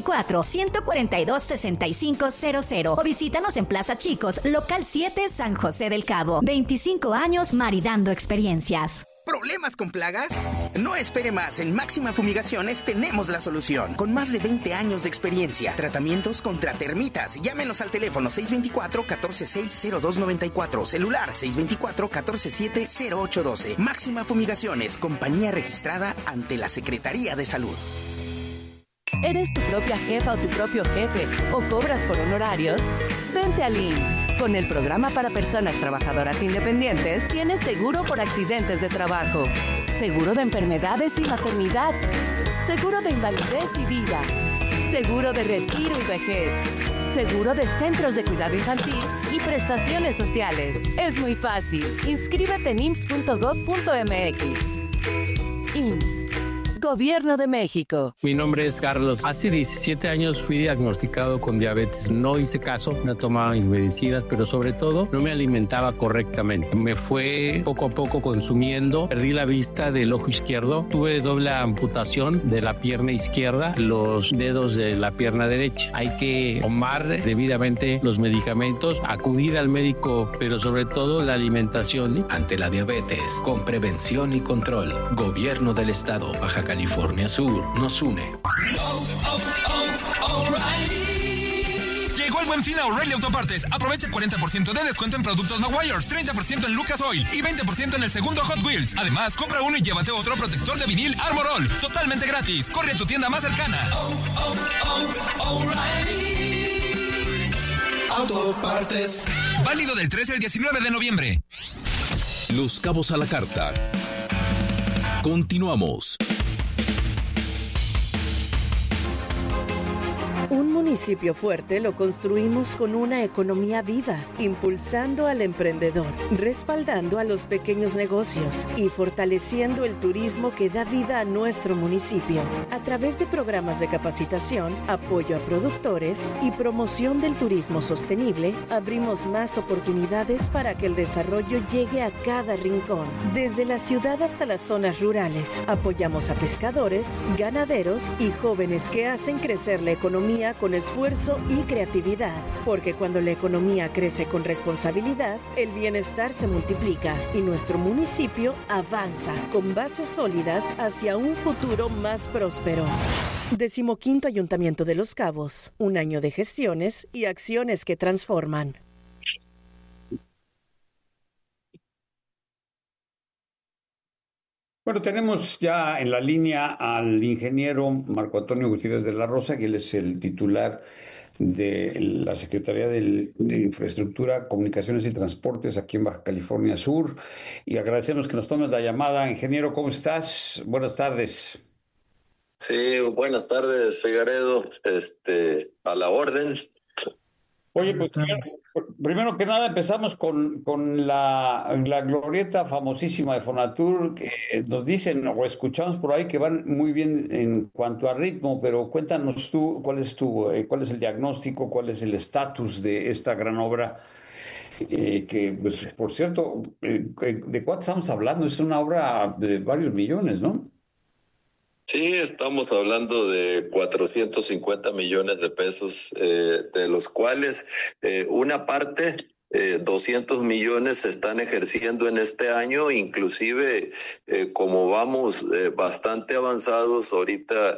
624-142-6500 o visítanos en Plaza Chicos, Local 7, San José del Cabo. 25 años maridando experiencias. ¿Problemas con plagas? No espere más. En Máxima Fumigaciones tenemos la solución. Con más de 20 años de experiencia. Tratamientos contra termitas. Llámenos al teléfono 624-146-0294. Celular 624-147-0812. Máxima Fumigaciones. Compañía registrada ante la Secretaría de Salud. ¿Eres tu propia jefa o tu propio jefe o cobras por honorarios? Vente al IMSS. Con el programa para personas trabajadoras independientes, tienes seguro por accidentes de trabajo, seguro de enfermedades y maternidad, seguro de invalidez y vida, seguro de retiro y vejez, seguro de centros de cuidado infantil y prestaciones sociales. Es muy fácil. Inscríbete en ims.gov.mx. IMSS. Gobierno de México. Mi nombre es Carlos. Hace 17 años fui diagnosticado con diabetes. No hice caso, no tomaba mis medicinas, pero sobre todo no me alimentaba correctamente. Me fue poco a poco consumiendo. Perdí la vista del ojo izquierdo. Tuve doble amputación de la pierna izquierda, los dedos de la pierna derecha. Hay que tomar debidamente los medicamentos, acudir al médico, pero sobre todo la alimentación. Ante la diabetes, con prevención y control, Gobierno del Estado, Baja California Sur, nos une. Llegó el Buen Fin a O'Reilly Autopartes. Aprovecha el 40% de descuento en productos Meguiar's, 30% en Lucas Oil y 20% en el segundo Hot Wheels. Además, compra uno y llévate otro protector de vinil Armor All, totalmente gratis. Corre a tu tienda más cercana. Autopartes. Válido del 13 al 19 de noviembre. Los Cabos a la Carta. Continuamos. Un municipio fuerte lo construimos con una economía viva, impulsando al emprendedor, respaldando a los pequeños negocios y fortaleciendo el turismo que da vida a nuestro municipio. A través de programas de capacitación, apoyo a productores y promoción del turismo sostenible, abrimos más oportunidades para que el desarrollo llegue a cada rincón. Desde la ciudad hasta las zonas rurales, apoyamos a pescadores, ganaderos y jóvenes que hacen crecer la economía con esfuerzo y creatividad, porque cuando la economía crece con responsabilidad, el bienestar se multiplica y nuestro municipio avanza con bases sólidas hacia un futuro más próspero. 15º Ayuntamiento de Los Cabos, un año de gestiones y acciones que transforman. Bueno, tenemos ya en la línea al ingeniero Marco Antonio Gutiérrez de la Rosa, que él es el titular de la Secretaría de Infraestructura, Comunicaciones y Transportes aquí en Baja California Sur. Y agradecemos que nos tomes la llamada. Ingeniero, ¿cómo estás? Buenas tardes. Sí, buenas tardes, Figueredo. A la orden. Oye, pues primero que nada empezamos con la glorieta famosísima de Fonatur, que nos dicen o escuchamos por ahí que van muy bien en cuanto a ritmo, pero cuéntanos tú cuál es el diagnóstico, cuál es el estatus de esta gran obra, que pues, por cierto, ¿de cuánto estamos hablando? Es una obra de varios millones, ¿no? Sí, estamos hablando de 450 millones de pesos, de los cuales una parte, 200 millones se están ejerciendo en este año, inclusive como vamos bastante avanzados ahorita,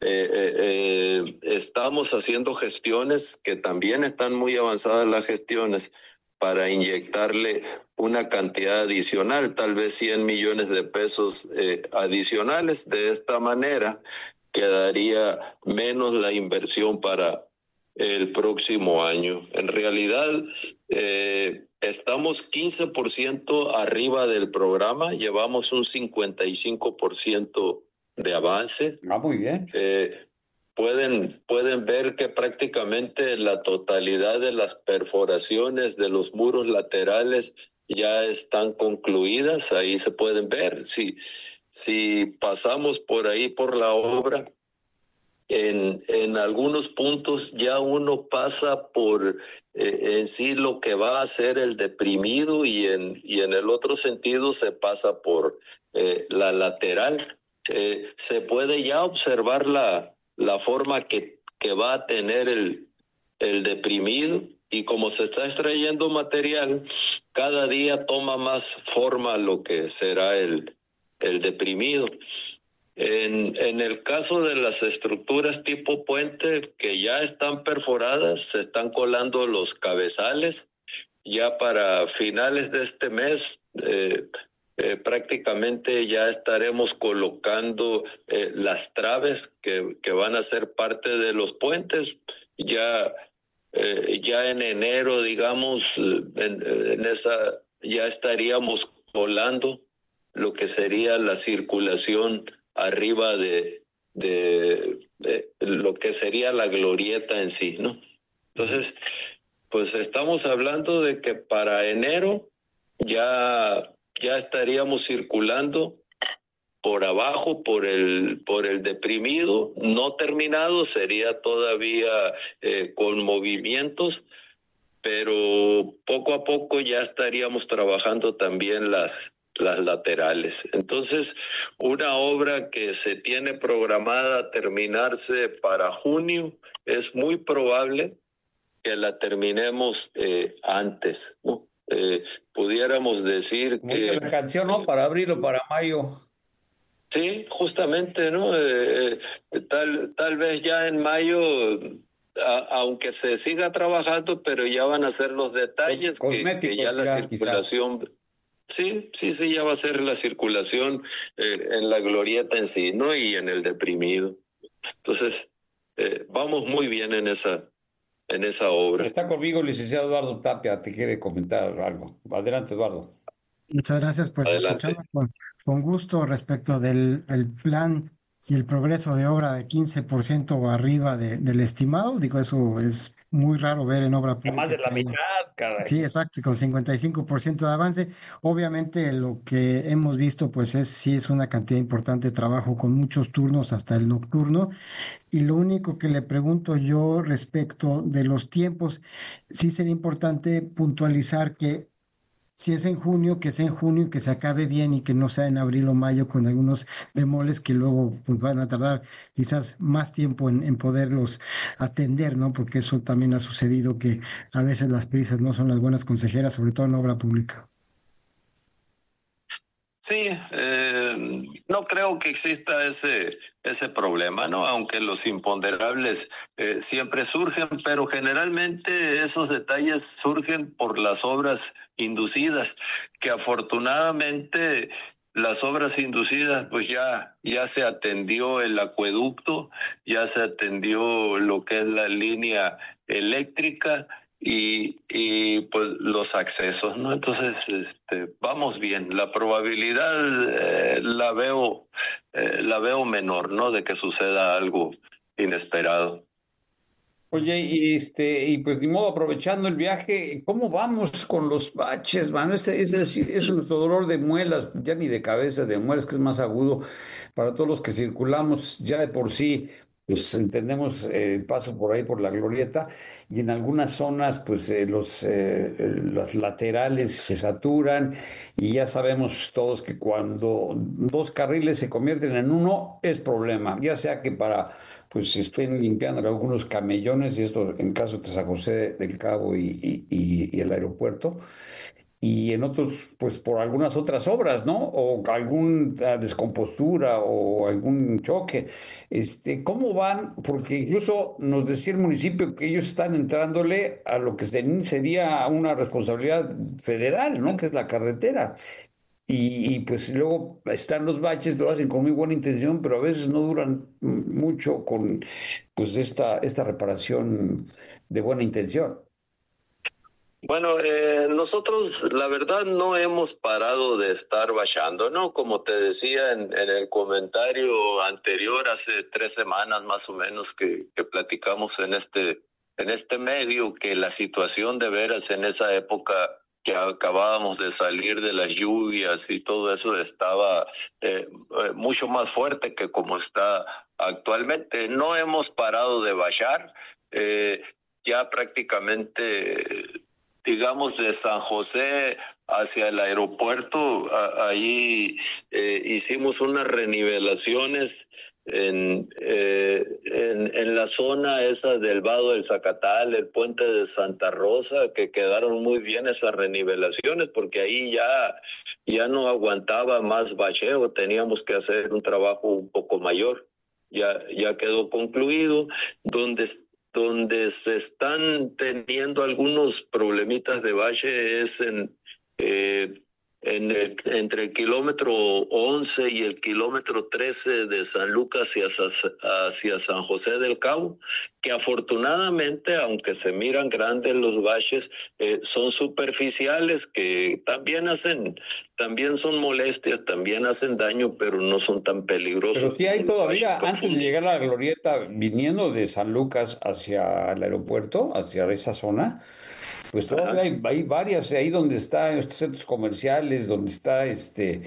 estamos haciendo gestiones que también están muy avanzadas las gestiones para inyectarle una cantidad adicional, tal vez 100 millones de pesos adicionales. De esta manera quedaría menos la inversión para el próximo año. En realidad, estamos 15% arriba del programa, llevamos un 55% de avance. Muy bien. Pueden ver que prácticamente la totalidad de las perforaciones de los muros laterales ya están concluidas, ahí se pueden ver. Sí, si pasamos por ahí por la obra, en algunos puntos ya uno pasa por en sí lo que va a hacer el deprimido y en el otro sentido se pasa por la lateral. Se puede ya observar la forma que va a tener el deprimido, y como se está extrayendo material, cada día toma más forma lo que será el deprimido. En el caso de las estructuras tipo puente que ya están perforadas, se están colando los cabezales. Ya para finales de este mes prácticamente ya estaremos colocando las traves que van a ser parte de los puentes. Ya en enero, digamos, ya estaríamos colando lo que sería la circulación arriba de lo que sería la glorieta en sí, ¿no? Entonces, pues estamos hablando de que para enero ya estaríamos circulando por abajo, por el deprimido, no terminado, sería todavía con movimientos, pero poco a poco ya estaríamos trabajando también las laterales. Entonces, una obra que se tiene programada terminarse para junio, es muy probable que la terminemos antes, ¿no? Pudiéramos decir que la canción, ¿no? Para abril o para mayo. Sí, justamente, ¿no? Tal vez ya en mayo, aunque se siga trabajando, pero ya van a ser los detalles que ya la circulación... Quizás. Sí, ya va a ser la circulación en la glorieta en sí, ¿no? Y en el deprimido. Entonces, vamos muy bien en esa obra. Está conmigo el licenciado Eduardo Tapia, te quiere comentar algo. Adelante, Eduardo. Muchas gracias por escucharnos con gusto respecto del plan y el progreso de obra de 15% o arriba del estimado. Digo, eso es muy raro ver en obra pública. Más de la mitad, caray. Sí, exacto, y con 55% de avance. Obviamente lo que hemos visto pues sí es una cantidad importante de trabajo con muchos turnos hasta el nocturno. Y lo único que le pregunto yo respecto de los tiempos, sí sería importante puntualizar que si es en junio, que sea en junio y que se acabe bien y que no sea en abril o mayo con algunos bemoles que luego pues, van a tardar quizás más tiempo en poderlos atender, ¿no? Porque eso también ha sucedido, que a veces las prisas no son las buenas consejeras, sobre todo en obra pública. Sí, no creo que exista ese problema, ¿no? Aunque los imponderables siempre surgen, pero generalmente esos detalles surgen por las obras inducidas, que afortunadamente las obras inducidas pues ya se atendió el acueducto, ya se atendió lo que es la línea eléctrica y pues los accesos, ¿no? Entonces vamos bien. La probabilidad la veo menor, ¿no? De que suceda algo inesperado. Oye, y pues de modo, aprovechando el viaje, ¿cómo vamos con los baches, man? Ese es nuestro dolor de muelas, ya ni de cabeza, de muelas, que es más agudo para todos los que circulamos ya de por sí. Pues entendemos el paso por ahí por la glorieta, y en algunas zonas pues las laterales se saturan, y ya sabemos todos que cuando dos carriles se convierten en uno es problema, ya sea que para pues estén limpiando algunos camellones, y esto en caso de San José del Cabo y el aeropuerto, y en otros, pues por algunas otras obras, ¿no? O alguna descompostura o algún choque. ¿Cómo van? Porque incluso nos decía el municipio que ellos están entrándole a lo que sería una responsabilidad federal, ¿no? Que es la carretera. Y pues luego están los baches, lo hacen con muy buena intención, pero a veces no duran mucho con pues esta reparación de buena intención. Bueno, nosotros la verdad no hemos parado de estar bachando, ¿no? Como te decía en el comentario anterior, hace 3 semanas más o menos que platicamos en este medio, que la situación de veras en esa época que acabábamos de salir de las lluvias y todo eso estaba mucho más fuerte que como está actualmente. No hemos parado de bajar, ya prácticamente, digamos, de San José hacia el aeropuerto, ahí hicimos unas renivelaciones en la zona esa del Vado del Zacatal, el puente de Santa Rosa, que quedaron muy bien esas renivelaciones, porque ahí ya no aguantaba más bacheo, teníamos que hacer un trabajo un poco mayor. Ya quedó concluido. Donde se están teniendo algunos problemitas de bache es entre el kilómetro 11 y el kilómetro 13 de San Lucas hacia San José del Cabo, que afortunadamente, aunque se miran grandes los baches, son superficiales, que también son molestias, también hacen daño, pero no son tan peligrosos. Pero sí hay todavía, antes de llegar a la glorieta, viniendo de San Lucas hacia el aeropuerto, hacia esa zona, pues todavía hay varias, ahí donde están estos centros comerciales, donde está el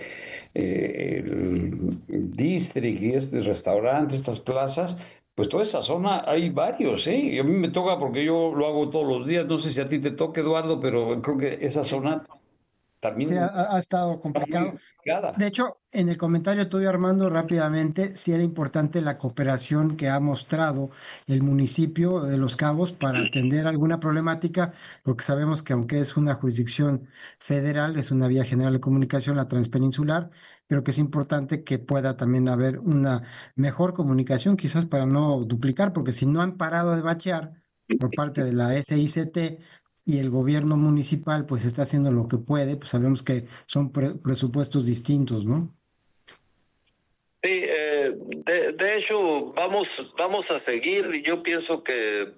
District y restaurantes, estas plazas, pues toda esa zona hay varios, ¿eh? Y a mí me toca porque yo lo hago todos los días, no sé si a ti te toca, Eduardo, pero creo que esa zona también Sí, ha estado complicado. De hecho, en el comentario tuyo, Armando, rápidamente, sí era importante la cooperación que ha mostrado el municipio de Los Cabos para atender alguna problemática, porque sabemos que aunque es una jurisdicción federal, es una vía general de comunicación, la transpeninsular, pero que es importante que pueda también haber una mejor comunicación, quizás para no duplicar, porque si no han parado de bachear por parte de la SICT, y el gobierno municipal pues está haciendo lo que puede, pues sabemos que son presupuestos distintos, ¿no? Sí, de hecho vamos a seguir, y yo pienso que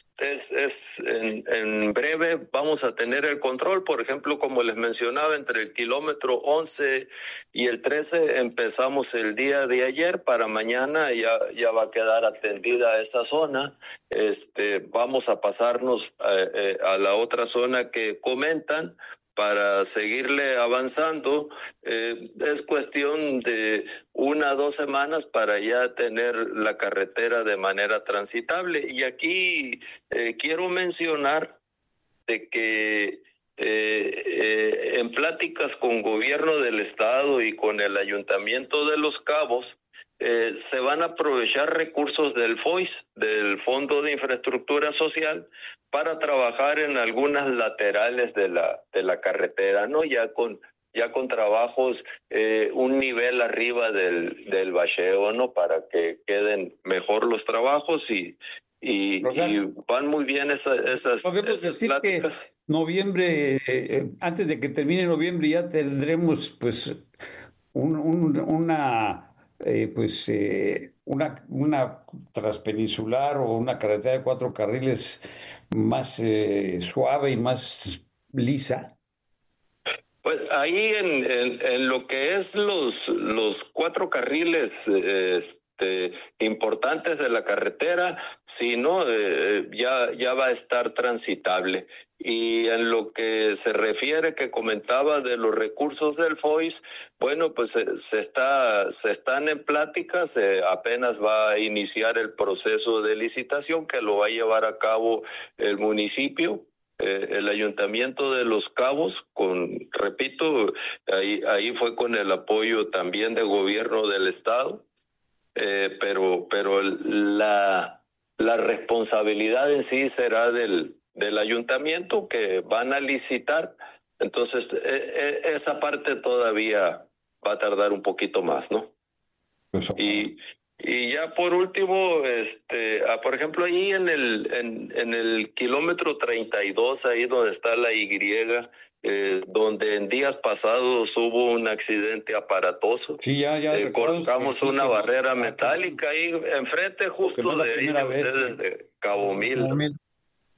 en breve vamos a tener el control. Por ejemplo, como les mencionaba, entre el kilómetro 11 y el 13 empezamos el día de ayer. Para mañana ya va a quedar atendida esa zona. Vamos a pasarnos a la otra zona que comentan para seguirle avanzando. Es cuestión de 1 a 2 semanas para ya tener la carretera de manera transitable. Y aquí quiero mencionar de que en pláticas con gobierno del estado y con el ayuntamiento de Los Cabos, se van a aprovechar recursos del FOIS, del Fondo de Infraestructura Social, para trabajar en algunas laterales de la carretera, ¿no? Ya con trabajos un nivel arriba del bacheo, ¿no? Para que queden mejor los trabajos y van muy bien esas pláticas. Que noviembre, antes de que termine noviembre, ya tendremos pues una transpeninsular o una carretera de 4 carriles más suave y más lisa. Pues ahí en lo que es los 4 carriles importantes de la carretera, si no, ya va a estar transitable. Y en lo que se refiere, que comentaba de los recursos del FOIS, bueno, pues se están en pláticas, apenas va a iniciar el proceso de licitación que lo va a llevar a cabo el municipio. El ayuntamiento de Los Cabos, repito, ahí fue con el apoyo también del gobierno del estado, pero la responsabilidad en sí será del ayuntamiento, que van a licitar. Entonces esa parte todavía va a tardar un poquito más, ¿no? Y ya por último, por ejemplo, ahí en el kilómetro 32, ahí donde está la Y, donde en días pasados hubo un accidente aparatoso. Sí, ya colocamos una barrera metálica ahí enfrente justo de ahí de ustedes, de Cabo Mil.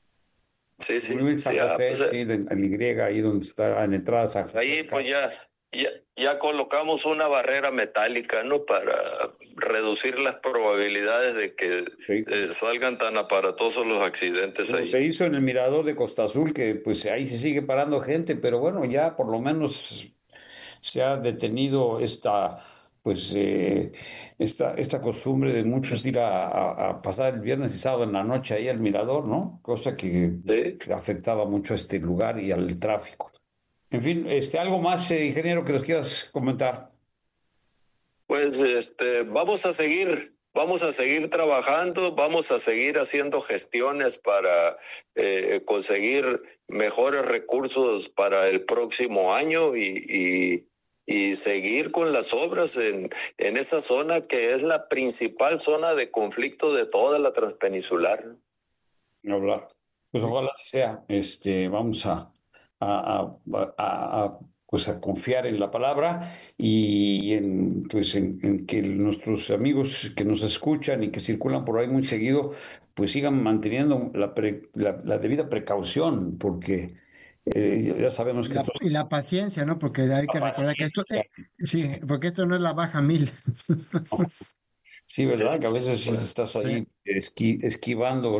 Sí, en Y, ahí donde está en entrada San José. Ahí pues ya colocamos una barrera metálica, ¿no? Para reducir las probabilidades de que salgan tan aparatosos los accidentes ahí. Se hizo en el mirador de Costa Azul, que pues ahí se sigue parando gente, pero bueno, ya por lo menos se ha detenido esta costumbre de muchos ir a pasar el viernes y sábado en la noche ahí al mirador, ¿no? Cosa que afectaba mucho a este lugar y al tráfico. En fin, algo más, ingeniero, que nos quieras comentar. Pues vamos a seguir trabajando, vamos a seguir haciendo gestiones para conseguir mejores recursos para el próximo año y seguir con las obras en esa zona que es la principal zona de conflicto de toda la transpeninsular. Hablar. Pues ojalá sea. Vamos a confiar en la palabra y en que nuestros amigos que nos escuchan y que circulan por ahí muy seguido, pues sigan manteniendo la debida precaución, porque ya sabemos que y la paciencia, ¿no? Porque hay que recordar que esto, porque esto no es la baja 1000. Sí, ¿verdad? Que a veces estás ahí esquivando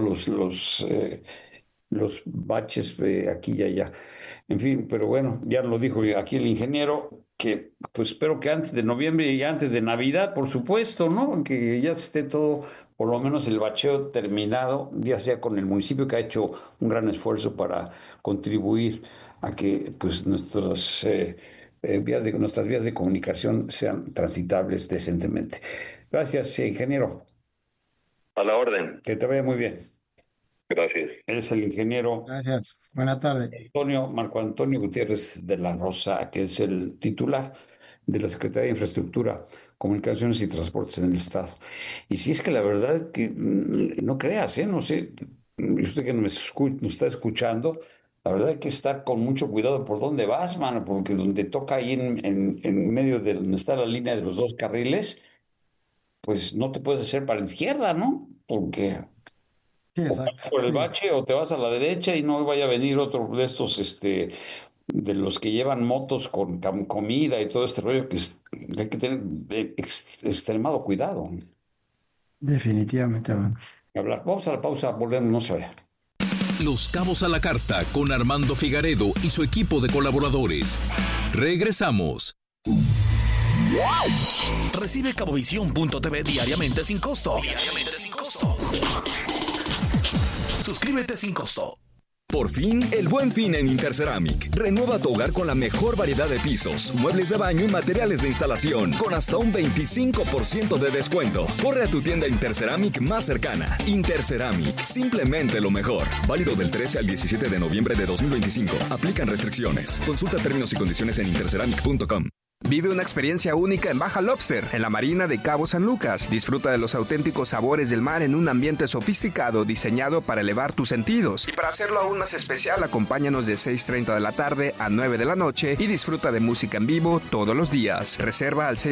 los baches aquí y allá. En fin, pero bueno, ya lo dijo aquí el ingeniero, que pues espero que antes de noviembre y antes de Navidad, por supuesto, ¿no? Que ya esté todo, por lo menos el bacheo terminado, ya sea con el municipio, que ha hecho un gran esfuerzo para contribuir a que pues nuestras vías de comunicación sean transitables decentemente. Gracias, ingeniero. A la orden. Que te vaya muy bien. Gracias. Él es el ingeniero. Gracias. Buena tarde. Marco Antonio Gutiérrez de la Rosa, que es el titular de la Secretaría de Infraestructura, Comunicaciones y Transportes en el Estado. Y si es que la verdad es que no creas, no sé, usted que nos está escuchando, la verdad hay que estar con mucho cuidado por dónde vas, mano, porque donde toca ahí en medio de donde está la línea de los dos carriles, pues no te puedes hacer para la izquierda, ¿no? Porque sí, exacto, por el bache o te vas a la derecha y no vaya a venir otro de estos de los que llevan motos con comida y todo este rollo, que hay que tener extremado cuidado. Definitivamente. Vamos a la pausa, volvemos, no se vaya. Los Cabos a la Carta con Armando Figaredo y su equipo de colaboradores. Regresamos. Recibe Cabovisión.tv diariamente sin costo. Suscríbete sin costo. Por fin, el Buen Fin en Interceramic. Renueva tu hogar con la mejor variedad de pisos, muebles de baño y materiales de instalación, con hasta un 25% de descuento. Corre a tu tienda Interceramic más cercana. Interceramic, simplemente lo mejor. Válido del 13 al 17 de noviembre de 2025. Aplican restricciones. Consulta términos y condiciones en interceramic.com. Vive una experiencia única en Baja Lobster, en la marina de Cabo San Lucas. Disfruta de los auténticos sabores del mar en un ambiente sofisticado diseñado para elevar tus sentidos. Y para hacerlo aún más especial, acompáñanos de 6:30 de la tarde a 9 de la noche y disfruta de música en vivo todos los días. Reserva al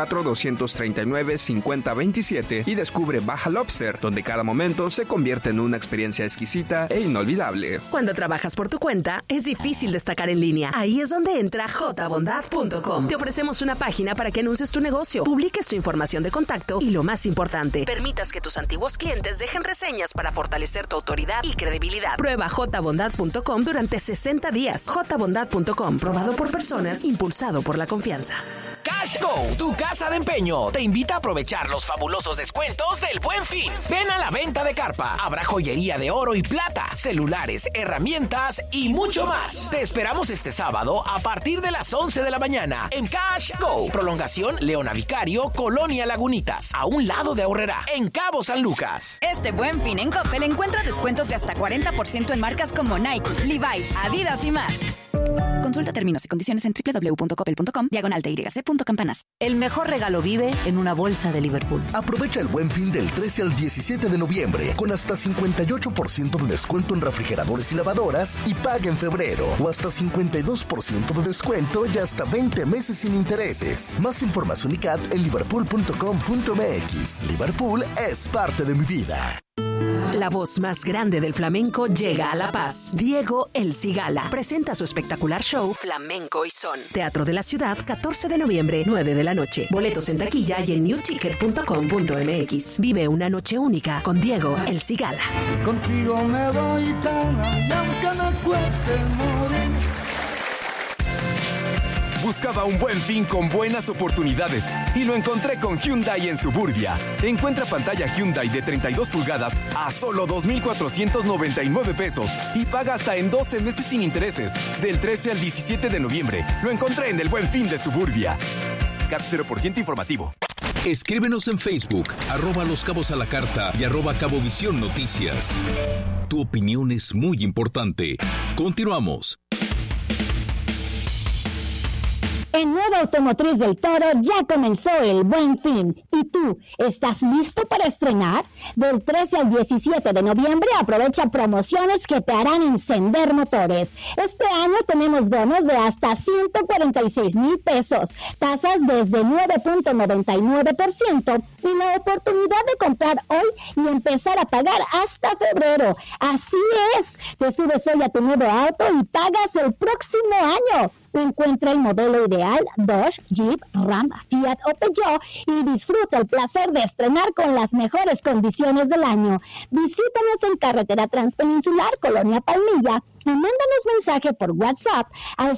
624-239-5027 y descubre Baja Lobster, donde cada momento se convierte en una experiencia exquisita e inolvidable. Cuando trabajas por tu cuenta, es difícil destacar en línea. Ahí es donde entra jbondad.com. Te ofrecemos una página para que anuncies tu negocio, publiques tu información de contacto y, lo más importante, permitas que tus antiguos clientes dejen reseñas para fortalecer tu autoridad y credibilidad. Prueba jbondad.com durante 60 días. jbondad.com, probado por personas, impulsado por la confianza. CashGo, tu casa de empeño, te invita a aprovechar los fabulosos descuentos del Buen Fin. Ven a la venta de carpa. Habrá joyería de oro y plata, celulares, herramientas y mucho más. Te esperamos este sábado a partir de las 11 de la mañana en CashGo. Prolongación Leona Vicario, Colonia Lagunitas, a un lado de Aurrerá, en Cabo San Lucas. Este Buen Fin en Coppel encuentra descuentos de hasta 40% en marcas como Nike, Levi's, Adidas y más. Consulta términos y condiciones en www.coppel.com/TYC.campanas. El mejor regalo vive en una bolsa de Liverpool. Aprovecha el Buen Fin del 13 al 17 de noviembre con hasta 58% de descuento en refrigeradores y lavadoras y paga en febrero, o hasta 52% de descuento y hasta 20 meses sin intereses. Más información y CAD en liverpool.com.mx. Liverpool es parte de mi vida. La voz más grande del flamenco llega a La Paz. Diego El Cigala presenta su espectacular show Flamenco y Son. Teatro de la Ciudad, 14 de noviembre, 9 de la noche. Boletos en taquilla y en newticket.com.mx. Vive una noche única con Diego El Cigala. Contigo me voy tan allá, aunque me cueste morir. Buscaba un buen fin con buenas oportunidades y lo encontré con Hyundai en Suburbia. Encuentra pantalla Hyundai de 32 pulgadas a solo 2,499 pesos y paga hasta en 12 meses sin intereses. Del 13 al 17 de noviembre. Lo encontré en el Buen Fin de Suburbia. CAT 0% informativo. Escríbenos en Facebook, @Los Cabos a la Carta y @Cabovisión Noticias. Tu opinión es muy importante. Continuamos. En Nueva Automotriz del Toro ya comenzó el Buen Fin. ¿Y tú, estás listo para estrenar? Del 13 al 17 de noviembre aprovecha promociones que te harán encender motores. Este año tenemos bonos de hasta 146,000 pesos, tasas desde 9.99% y la oportunidad de comprar hoy y empezar a pagar hasta febrero. Así es, te subes hoy a tu nuevo auto y pagas el próximo año. Encuentra el modelo ideal, Dodge, Jeep, Ram, Fiat o Peugeot y disfruta el placer de estrenar con las mejores condiciones del año. Visítanos en Carretera Transpeninsular, Colonia Palmilla y mándanos mensaje por WhatsApp al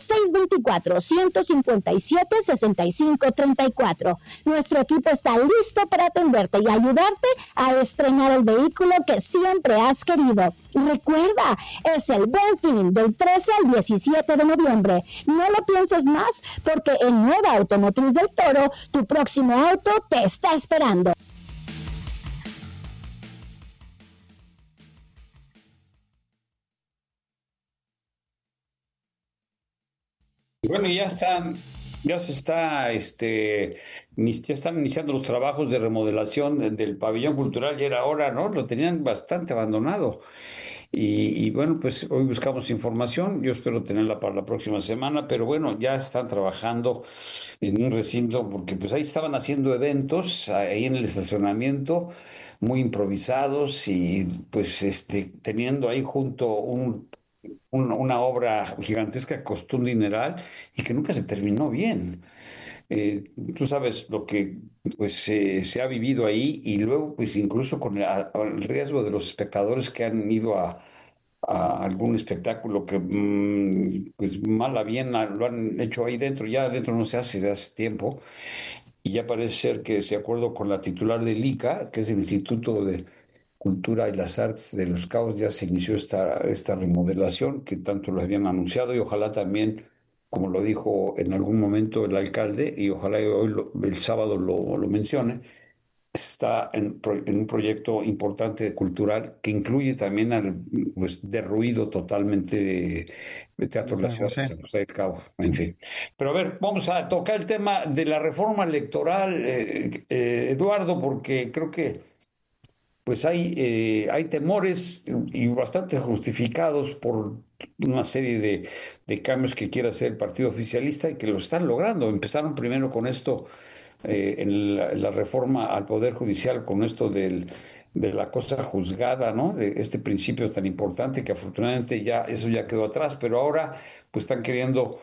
624-157-6534. Nuestro equipo está listo para atenderte y ayudarte a estrenar el vehículo que siempre has querido. Recuerda, es el Buen Fin del 13 al 17 de noviembre. No lo pienses más, porque en Nueva Automotriz del Toro, tu próximo auto te está esperando. Bueno, ya están iniciando los trabajos de remodelación del pabellón cultural, y era hora, ¿no? Lo tenían bastante abandonado. Y bueno, pues hoy buscamos información, yo espero tenerla para la próxima semana, pero bueno, ya están trabajando en un recinto, porque pues ahí estaban haciendo eventos, ahí en el estacionamiento, muy improvisados, y pues teniendo ahí junto una obra gigantesca que costó un dineral y que nunca se terminó bien. Tú sabes lo que pues se ha vivido ahí, y luego pues incluso con el riesgo de los espectadores que han ido a algún espectáculo que pues mal a bien lo han hecho ahí dentro. Ya adentro no se hace de hace tiempo, y ya parece ser que, de acuerdo con la titular del ICA, que es el Instituto de Cultura y las Artes de Los Cabos, ya se inició esta remodelación que tanto lo habían anunciado, y ojalá también, como lo dijo en algún momento el alcalde, y ojalá hoy el sábado lo mencione, está en un proyecto importante cultural que incluye también pues derruido totalmente de Teatro de la Ciudad de San José del Cabo, en fin. Pero a ver, vamos a tocar el tema de la reforma electoral, Eduardo, porque creo que pues hay temores, y bastante justificados, por una serie de cambios que quiere hacer el partido oficialista y que lo están logrando. Empezaron primero con esto, en la reforma al Poder Judicial, con esto de la cosa juzgada, ¿no? De este principio tan importante, que afortunadamente eso ya quedó atrás, pero ahora pues están queriendo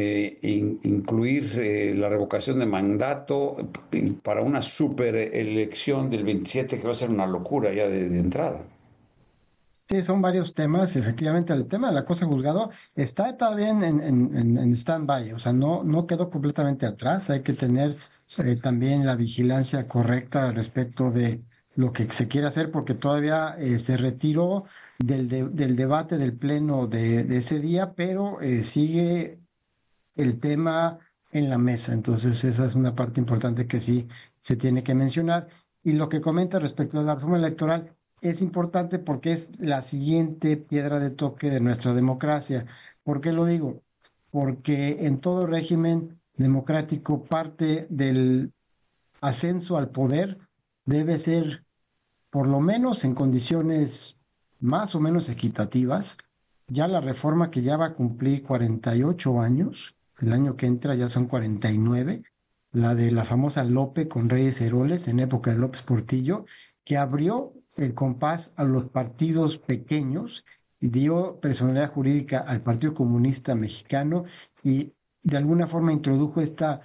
incluir la revocación de mandato para una super elección del 27, que va a ser una locura ya de entrada. Sí, son varios temas. Efectivamente, el tema de la cosa juzgado está todavía en stand-by, o sea, no quedó completamente atrás. Hay que tener también la vigilancia correcta respecto de lo que se quiere hacer, porque todavía se retiró del debate del pleno de ese día, pero sigue el tema en la mesa. Entonces esa es una parte importante que sí se tiene que mencionar. Y lo que comenta respecto a la reforma electoral es importante porque es la siguiente piedra de toque de nuestra democracia. ¿Por qué lo digo? Porque en todo régimen democrático parte del ascenso al poder debe ser, por lo menos en condiciones más o menos equitativas. Ya la reforma, que ya va a cumplir 48 años, el año que entra ya son 49, la de la famosa Lope con Reyes Heroles en época de López Portillo, que abrió el compás a los partidos pequeños, dio personalidad jurídica al Partido Comunista Mexicano y de alguna forma introdujo esta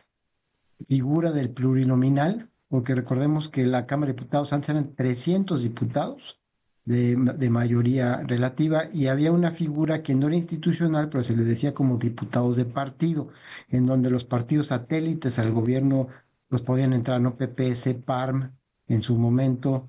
figura del plurinominal, porque recordemos que la Cámara de Diputados antes eran 300 diputados de mayoría relativa y había una figura que no era institucional, pero se le decía como diputados de partido, en donde los partidos satélites al gobierno los podían entrar, ¿no? PPS, PARM en su momento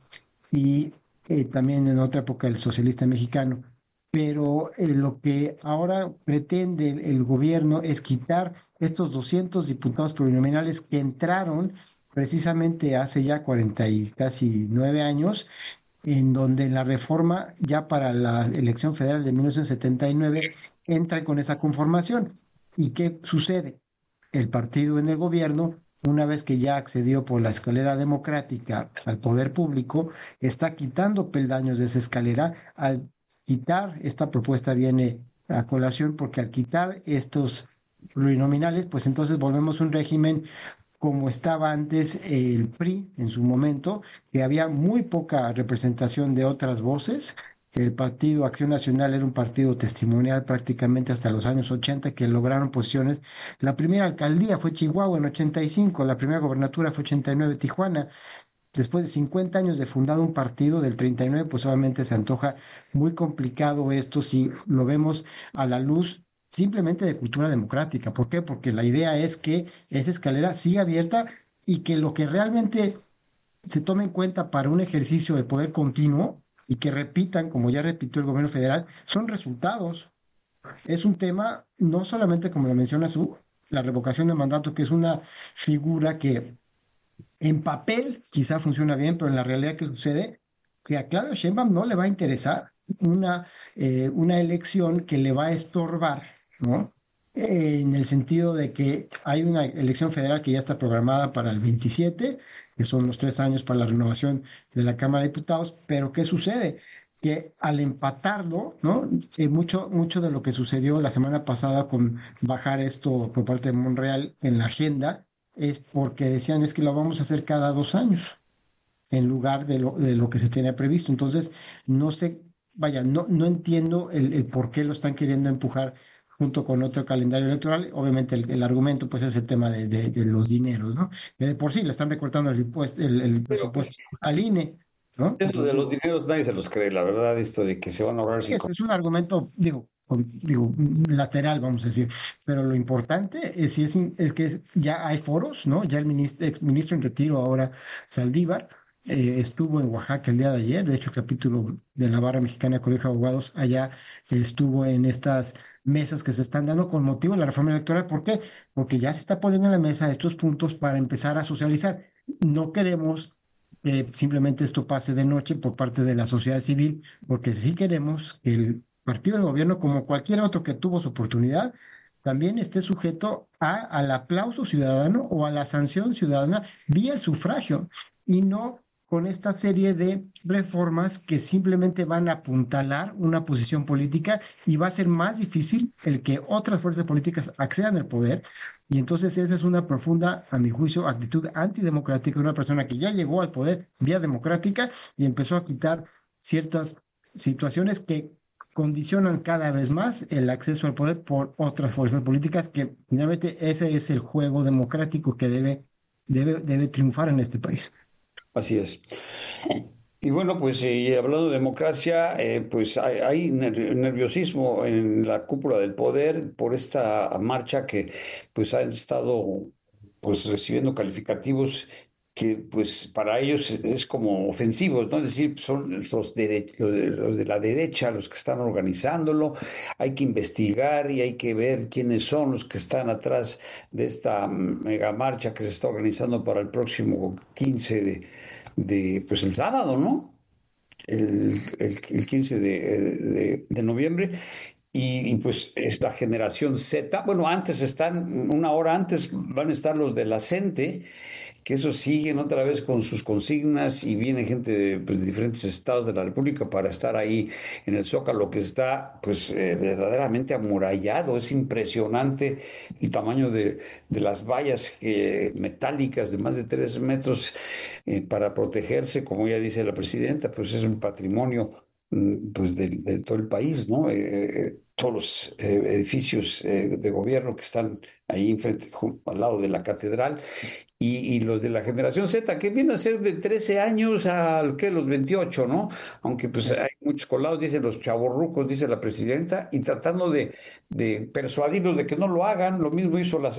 y también en otra época el socialista mexicano. Pero lo que ahora pretende el gobierno es quitar estos 200 diputados plurinominales que entraron precisamente hace ya 40 y casi 9 años, en donde en la reforma ya para la elección federal de 1979 entran con esa conformación. ¿Y qué sucede? El partido en el gobierno, una vez que ya accedió por la escalera democrática al poder público, está quitando peldaños de esa escalera. Al quitar, esta propuesta viene a colación porque al quitar estos plurinominales, pues entonces volvemos a un régimen como estaba antes el PRI en su momento, que había muy poca representación de otras voces. El Partido Acción Nacional era un partido testimonial prácticamente hasta los años 80, que lograron posiciones. La primera alcaldía fue Chihuahua en 85, la primera gobernatura fue 89, Tijuana. Después de 50 años de fundado un partido del 39, pues obviamente se antoja muy complicado esto si lo vemos a la luz simplemente de cultura democrática. ¿Por qué? Porque la idea es que esa escalera siga abierta y que lo que realmente se tome en cuenta para un ejercicio de poder continuo y que repitan, como ya repitió el gobierno federal, son resultados. Es un tema, no solamente como lo menciona la revocación de mandato, que es una figura que en papel quizá funciona bien, pero en la realidad que sucede, que a Claudia Sheinbaum no le va a interesar una elección que le va a estorbar, ¿no? En el sentido de que hay una elección federal que ya está programada para el 27, que son los 3 años para la renovación de la Cámara de Diputados, pero ¿qué sucede? Que al empatarlo, ¿no? Mucho de lo que sucedió la semana pasada con bajar esto por parte de Monreal en la agenda es porque decían es que lo vamos a hacer cada 2 años en lugar de lo que se tenía previsto. Entonces, no sé, no entiendo el por qué lo están queriendo empujar junto con otro calendario electoral. Obviamente el argumento pues es el tema de los dineros, ¿no? Que de por sí le están recortando el presupuesto al INE, ¿no? Esto de los dineros nadie se los cree, la verdad, esto de que se van a ahorrar. Es un argumento, digo, lateral, vamos a decir, pero lo importante es que ya hay foros, ¿no? Ya el exministro en retiro ahora, Saldívar, estuvo en Oaxaca el día de ayer. De hecho, el capítulo de la Barra Mexicana de Colegio de Abogados allá estuvo en estas mesas que se están dando con motivo de la reforma electoral. ¿Por qué? Porque ya se está poniendo en la mesa estos puntos para empezar a socializar. No queremos que simplemente esto pase de noche por parte de la sociedad civil, porque sí queremos que el partido del gobierno, como cualquier otro que tuvo su oportunidad, también esté sujeto al aplauso ciudadano o a la sanción ciudadana vía el sufragio, y no con esta serie de reformas que simplemente van a apuntalar una posición política y va a ser más difícil el que otras fuerzas políticas accedan al poder. Y entonces esa es una profunda, a mi juicio, actitud antidemocrática de una persona que ya llegó al poder vía democrática y empezó a quitar ciertas situaciones que condicionan cada vez más el acceso al poder por otras fuerzas políticas, que finalmente ese es el juego democrático que debe triunfar en este país. Así es. Y bueno, pues hablando de democracia, pues hay nerviosismo en la cúpula del poder por esta marcha que pues ha estado pues recibiendo calificativos que pues para ellos es como ofensivos, ¿no? Es decir, son los de la derecha los que están organizándolo. Hay que investigar y hay que ver quiénes son los que están atrás de esta mega marcha que se está organizando para el próximo 15 pues el sábado, ¿no? El 15 de noviembre. Y pues es la generación Z. Bueno, una hora antes van a estar los de la CENTE, que eso siguen otra vez con sus consignas y viene gente de diferentes estados de la República para estar ahí en el Zócalo, que está pues verdaderamente amurallado. Es impresionante el tamaño de las vallas metálicas de más de 3 metros para protegerse, como ya dice la presidenta, pues es un patrimonio pues de todo el país, ¿no? Todos los edificios de gobierno que están ahí enfrente, al lado de la catedral, y los de la generación Z, que viene a ser de 13 años a los 28, ¿no? Aunque pues hay muchos colados, dicen los chavorrucos, dice la presidenta, y tratando de persuadirlos de que no lo hagan. Lo mismo hizo la